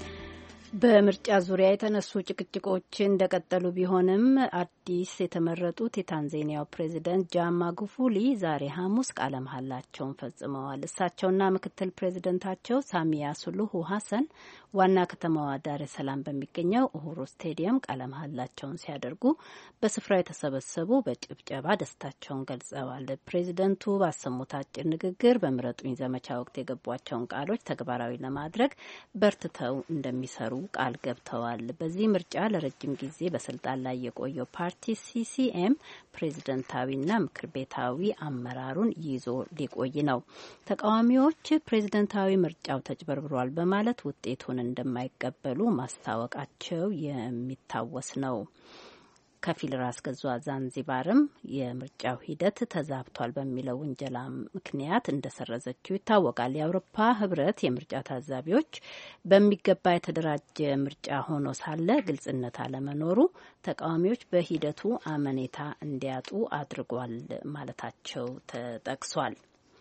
D: በምርጫ ዙሪያ የተነሱ ጭቅጭቆች እንደቀጠሉ ቢሆንም አዲስ የተመረጡት የታንዛኒያው ፕሬዚደንት ጃን ማጉፉሊ ዛሬ ሐሙስ ቃለ መሐላቸውን ፈጽመዋል። እሳቸውና ምክትል ፕሬዚደንታቸው ሳሚያ ሱሉሁ ሀሰን ዋና ከተማዋ ዳሬ ሰላም በሚገኘው ኡሁሩ ስቴዲየም ቃለ መሐላቸውን ሲያደርጉ በስፍራው የተሰበሰቡ በጭብጨባ ደስታቸውን ገልጸዋል። ፕሬዚደንቱ ባሰሙት አጭር ንግግር በምረጡኝ ዘመቻ ወቅት የገቧቸውን ቃሎች ተግባራዊ ለማድረግ በርትተው እንደሚሰሩ ቃል ገብተዋል። በዚህ ምርጫ ለረጅም ጊዜ በስልጣን ላይ የቆየው ፓርቲ ሲሲኤም ፕሬዝደንታዊና ምክር ቤታዊ አመራሩን ይዞ ሊቆይ ነው። ተቃዋሚዎች ፕሬዝደንታዊ ምርጫው ተጭበርብሯል በማለት ውጤቱን እንደማይቀበሉ ማስታወቃቸው የሚታወስ ነው። ከፊል ራስ ገዟ ዛንዚባርም የምርጫው ሂደት ተዛብቷል በሚለው ውንጀላ ምክንያት እንደሰረዘችው ይታወቃል። የአውሮፓ ሕብረት የምርጫ ታዛቢዎች በሚገባ የተደራጀ ምርጫ ሆኖ ሳለ ግልጽነት አለመኖሩ ተቃዋሚዎች በሂደቱ አመኔታ እንዲያጡ አድርጓል ማለታቸው ተጠቅሷል።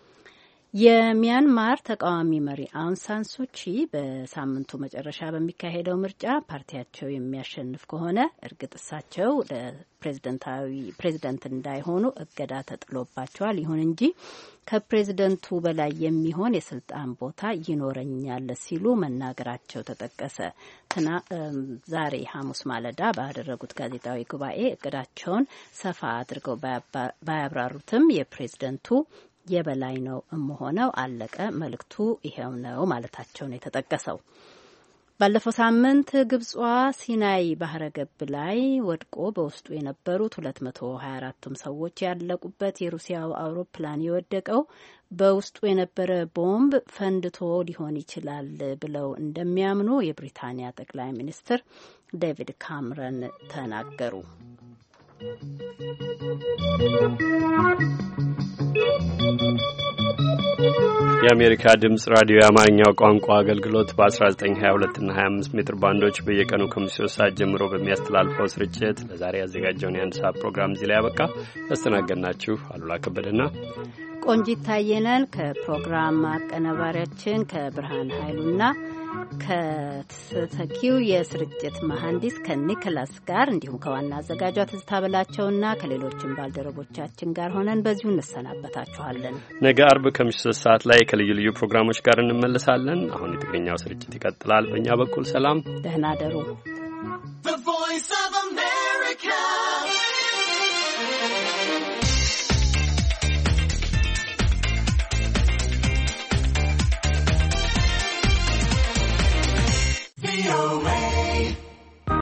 D: የሚያንማር ተቃዋሚ መሪ አውንግ ሳን ሱቺ በሳምንቱ መጨረሻ በሚካሄደው ምርጫ ፓርቲያቸው የሚያሸንፍ ከሆነ እርግጥ እሳቸው ፕሬዝደንት እንዳይሆኑ እገዳ ተጥሎባቸዋል። ይሁን እንጂ ከፕሬዝደንቱ በላይ የሚሆን የስልጣን ቦታ ይኖረኛል ሲሉ መናገራቸው ተጠቀሰ። ዛሬ ሐሙስ ማለዳ ባደረጉት ጋዜጣዊ ጉባኤ እቅዳቸውን ሰፋ አድርገው ባያብራሩትም የፕሬዝደንቱ የበላይ ነው እምሆነው አለቀ፣ መልእክቱ ይሄው ነው ማለታቸውን የተጠቀሰው። ባለፈው ሳምንት ግብጿ ሲናይ ባህረ ገብ ላይ ወድቆ በውስጡ የነበሩት 224ቱም ሰዎች ያለቁበት የሩሲያው አውሮፕላን የወደቀው በውስጡ የነበረ ቦምብ ፈንድቶ ሊሆን ይችላል ብለው እንደሚያምኑ የብሪታንያ ጠቅላይ ሚኒስትር ዴቪድ ካምረን ተናገሩ።
B: የአሜሪካ ድምጽ ራዲዮ የአማርኛው ቋንቋ አገልግሎት በ1922 እና 25 ሜትር ባንዶች በየቀኑ ከምሽቱ 3 ሰዓት ጀምሮ በሚያስተላልፈው ስርጭት ለዛሬ ያዘጋጀውን የአንድ ሰዓት ፕሮግራም እዚህ ላይ ያበቃ። ያስተናገድናችሁ አሉላ ከበደና
D: ቆንጂት ታየነን ከፕሮግራም አቀናባሪያችን ከብርሃን ኃይሉና ከተተኪው የስርጭት መሐንዲስ ከኒኮላስ ጋር እንዲሁም ከዋና አዘጋጇ ትዝታ በላቸውና ከሌሎችም ባልደረቦቻችን ጋር ሆነን በዚሁ እንሰናበታችኋለን። ነገ አርብ ከምሽቱ 3 ሰዓት ላይ ከልዩ ልዩ ፕሮግራሞች ጋር እንመለሳለን። አሁን የትግርኛው ስርጭት ይቀጥላል። በእኛ በኩል ሰላም፣ ደህና ደሩ።